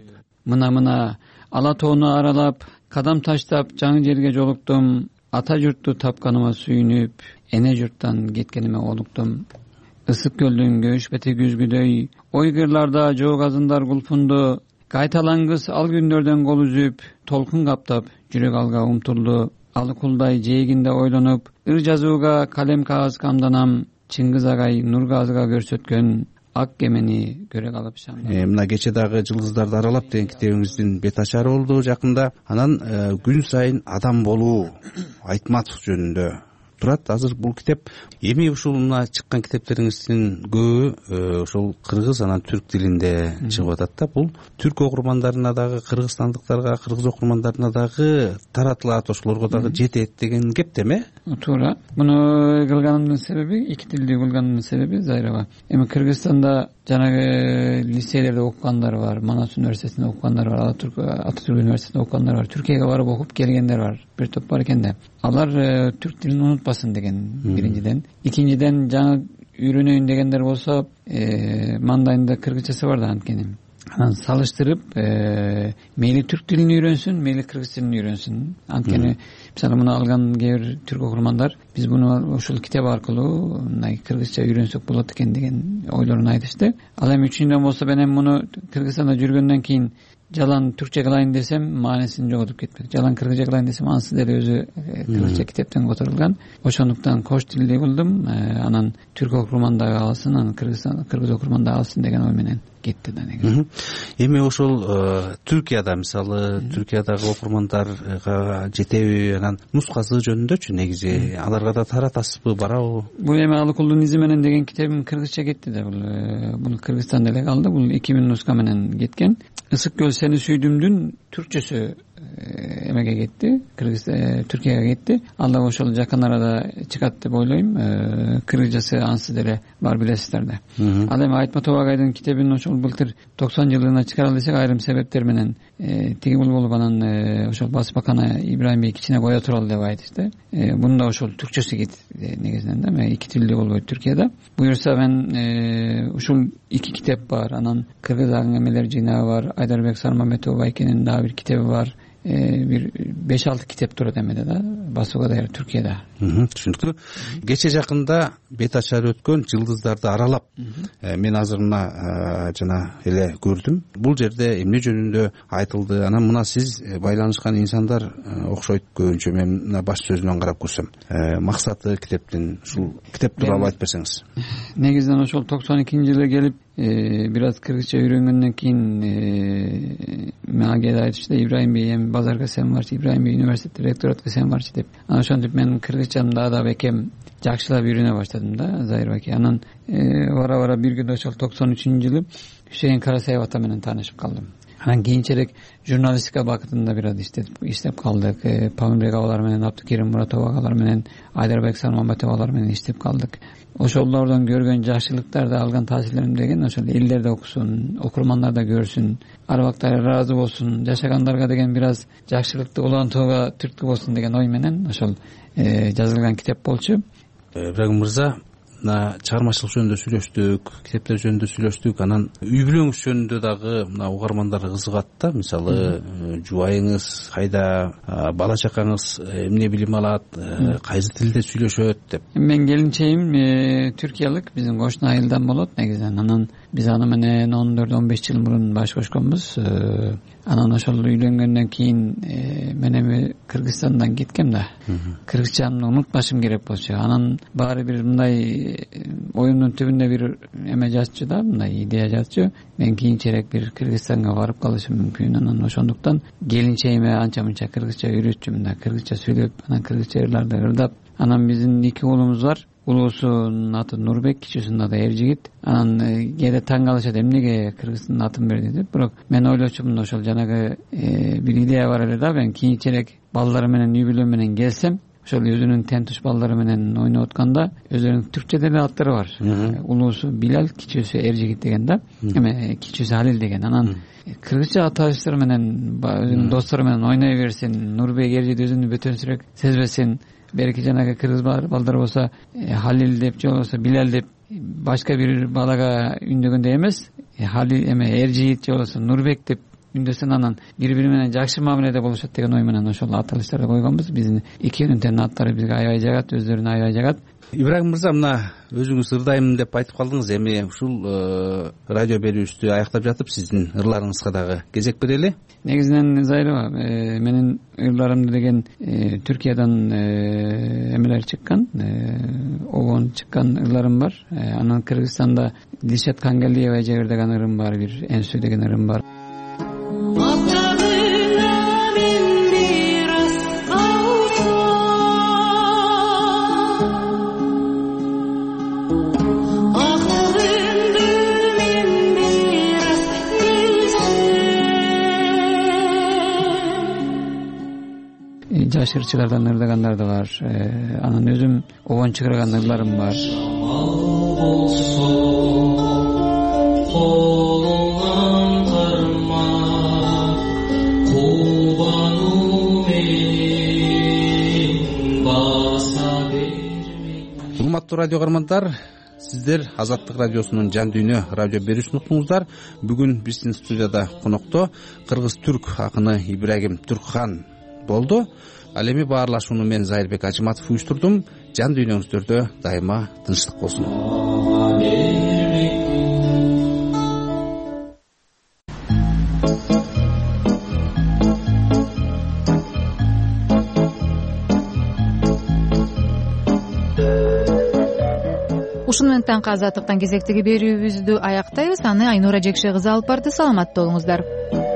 Мына ала тоону аралап, кадам таштап жаңы жерге жолуктум. Ата журтту тапканыма сүйүнүп, эне журттан кеткениме олуктум. Ысык көлдүн көш бети күзгүдөй, ойгырларда жоок азындар кулпунду. Кайталаңгыс ал күндөрдөн кол үзүп, толкун каптап жүрөк алга умтулду. Алыкулдай жээгинде ойлонуп, ыр жазууга калем кагаз камданам. Чыңгыз агай Нургазыга көрсөткөн ак кемени көрө калып шам. Мына кече дагы жылдыздарды аралап деген китебиңиздин бет ачары болду жакында. Анан күн сайын адам болуу Айтматов жөнүндө турат. Азыр бул китеп эми ушул мына чыккан китептериңиздин көбү ошол кыргыз анан түрк тилинде чыгып атат да. Бул түрк окурмандарына дагы, кыргызстандыктарга, кыргыз окурмандарына дагы таратылат, ошолорго дагы жетет деген кеп деме? Туура. Муну кылганымдын себеби, эки тилди кылганымдын себеби Зайрова. Эми Кыргызстанда жанагы лицейлерде окугандар бар, Манас университетинде окугандар бар, Ататүрк университетинде окугандар бар, Түркияга барып окуп келгендер бар, бир топ бар экен да. Алар түрк тилин унутпасын деген биринчиден. Экинчиден жаңы үйрөнөйүн дегендер болсо, мандайында кыргызчасы бар да анткени. анан салыштырып мейли түрк тилин үйрөнсүн, мейли кыргыз тилин үйрөнсүн. Анткени мисалы муну алган кээ бир түрк окурмандар биз муну ушул китеп аркылуу мындай кыргызча үйрөнсөк болот экен деген ойлорун айтышты. Ал эми үчүнчүдөн болсо мен муну Кыргызстанда жүргөндөн кийин жалаң түркче кылайын десем маанисин жоготуп кетпек. Жалаң кыргызча кылайын десем анысы деле өзү кыргызча китептен которулган. Ошондуктан кош тилди кылдым. Анан түрк окурман дагы алсын, анан кыргыз окурман дагы алсын деген ой менен кетти да негизи. Эми ошол Түркияда мисалы Түркиядагы окурмандарга жетеби, анан нускасы жөнүндөчү негизи аларга да таратасызбы, барабы? Бул эми Алыкулдун изи менен деген китебим кыргызча кетти да. Бул Кыргызстанда эле калды. Бул 2000 нуска менен кеткен. Ысык көл сени сүйдүмдүн түркчөсү эмеге кетти, Түркияга кетти. Ал да ошол жакын арада чыгат деп ойлойм. Кыргызчасы ансы деле бар, билесиздер да. Ал эми Айтма Тобагайдын китебин ошол былтыр 90 жылына чыгаралы десек, айрым себептер менен тиги бул болуп, анан ошол Басыпакана Ибраим бей кичине кое туралы деп айтышты. Мунда ошол түркчөсү кетти негизинен да. Эки тилде болбойт Түркияда. Буюрса мен ушул 2 китеп бар. Анан кыргыз аңгемелер жыйнагы бар. Айдарбек Сармамбетов байкенин дагы бир китеби бар. Бир 5-6 китеп турат эмеде да, басууга даяр Түркияда. Түшүнүктүү. Кече жакында бет ачары өткөн жылдыздарды аралап мен азыр мына жана эле көрдүм. Бул жерде эмне жөнүндө айтылды? Анан мына сиз байланышкан инсандар окшойт көбүнчө. Мен мына баш сөзүнөн карап көрсөм, максаты китептин, ушул китеп тууралуу айтып берсеңиз. Негизинен ошол 92-жылы келип бир аз кыргызча үйрөнгөндөн кийин мага кээде айтышты, Ибраим бей эми базарга сен барчы, Ибраим бей университетте ректоратка сен барчы деп. Анан ошентип мен кыргызчамды да бекем жакшылап үйрөнө баштадым да, Зайыр байке. Анан бара бир күндө ошол 93-жылы Хусейин Карасаев ата менен таанышып калдым. Анан кийинчерээк журналистика бакытында бир аз иштеп калдык. Памирбек агалар менен, Абдыкерим Муратов агалар менен, Айдарбек Сармамбетов агалар менен иштеп калдык. Ошолордон көргөн жакшылыктарды, алган таасирлерим деген ошол элдер да окусун, окурмандар да көрсүн, арбактар ыраазы болсун, жашагандарга деген бир аз жакшылыкты улантууга түрткү болсун деген ой менен ошол жазылган китеп болчу. Ибрагим мырза, мына чыгармачылык жөнүндө сүйлөштүк, китептер жөнүндө сүйлөштүк. Анан үй бүлөңүз жөнүндө дагы мына угармандар кызыгат да. Мисалы, жубайыңыз кайда, бала чакаңыз эмне билим алат, кайсы тилде сүйлөшөт деп. Мен келинчегим түркиялык, биздин кошуна айылдан болот негизинен. Анан биз аны менен 14-15 жыл мурун баш кошконбуз. Анан ошол үйлөнгөндөн кийин мен эми Кыргызстандан кеткем да. Кыргызчамды унутпашым керек болчу. Анан баары бир мындай оюмдун түбүндө бир эме жатчу да, мындай идея жатчу. Мен кийинчерээк бир Кыргызстанга барып калышым мүмкүн. Анан ошондуктан келинчегиме анча мынча кыргызча үйрөтчүм да, кыргызча сүйлөп, анан кыргызча ырларды ырдап. Анан биздин 2 уулумуз бар. Улуусунун аты Нурбек, кичүүсүнүн аты Эржигит. Анан кээде таң калышат, эмнеге кыргыздын атын берди деп. Бирок мен ойлочумун, ошол жанагы бир идея бар эле да, мен кийинчерээк балдары менен үй бүлө менен келсем, ошол өзүнүн тең туш балдары менен ойноп атканда өзүнүн түркчө деле аттары бар. Улуусу Билал, кичүүсү Эржигит деген да, эме кичүүсү Алил деген. Анан кыргызча аталыштар менен өзүнүн достору менен ойной берсин, Нурбек, Эржигит өзүнүн бөтөнсүрөөк сезбесин. Берки жанагы кыргыз балдар болсо Халил деп же болбосо Билал деп башка бир балага үндөгөндөй эмес, Халил эме Эржигит же болбосо Нурбек деп үндөсүн, анан бири-бири менен жакшы мамиледе болушат деген ой менен ошол аталыштарды койгонбуз. Биздин экөөнүн тең аттары бизге аябай жагат, өздөрүнө аябай жагат. Ибрагим мырза, мына өзүңүз ырдайм деп айтып калдыңыз. Эми ушул радио берүүбүздү аяктап жатып сиздин ырларыңызга дагы кезек берели. Негизинен Зайрова, менин ырларымды деген Түркиядан эмелер чыккан, обон чыккан ырларым бар. Анан Кыргызстанда Дилшат Кангалиева жегердеген ырым бар, бир Энсүү деген ырым бар. Жаш ырчылардан ырдагандар да бар. Анан өзүм обон чыгарган ырларым бар. Урматтуу радио каармандар, сиздер Азаттык радиосунун Жан дүйнө радио берүүсүн уктуңуздар. Бүгүн биздин студияда конокто кыргыз-түрк акыны Ибрагим Түркхан болду. Ал эми баарлашууну мен Зайырбек Ажыматов уюштурдум. Жан дүйнөңүздөрдө дайыма тынчтык болсун. Ушун менен таңкы Азаттыктан кезектеги берүүбүздү аяктайбыз. Аны Айнура Жекше кызы алып барды. Саламатта болуңуздар.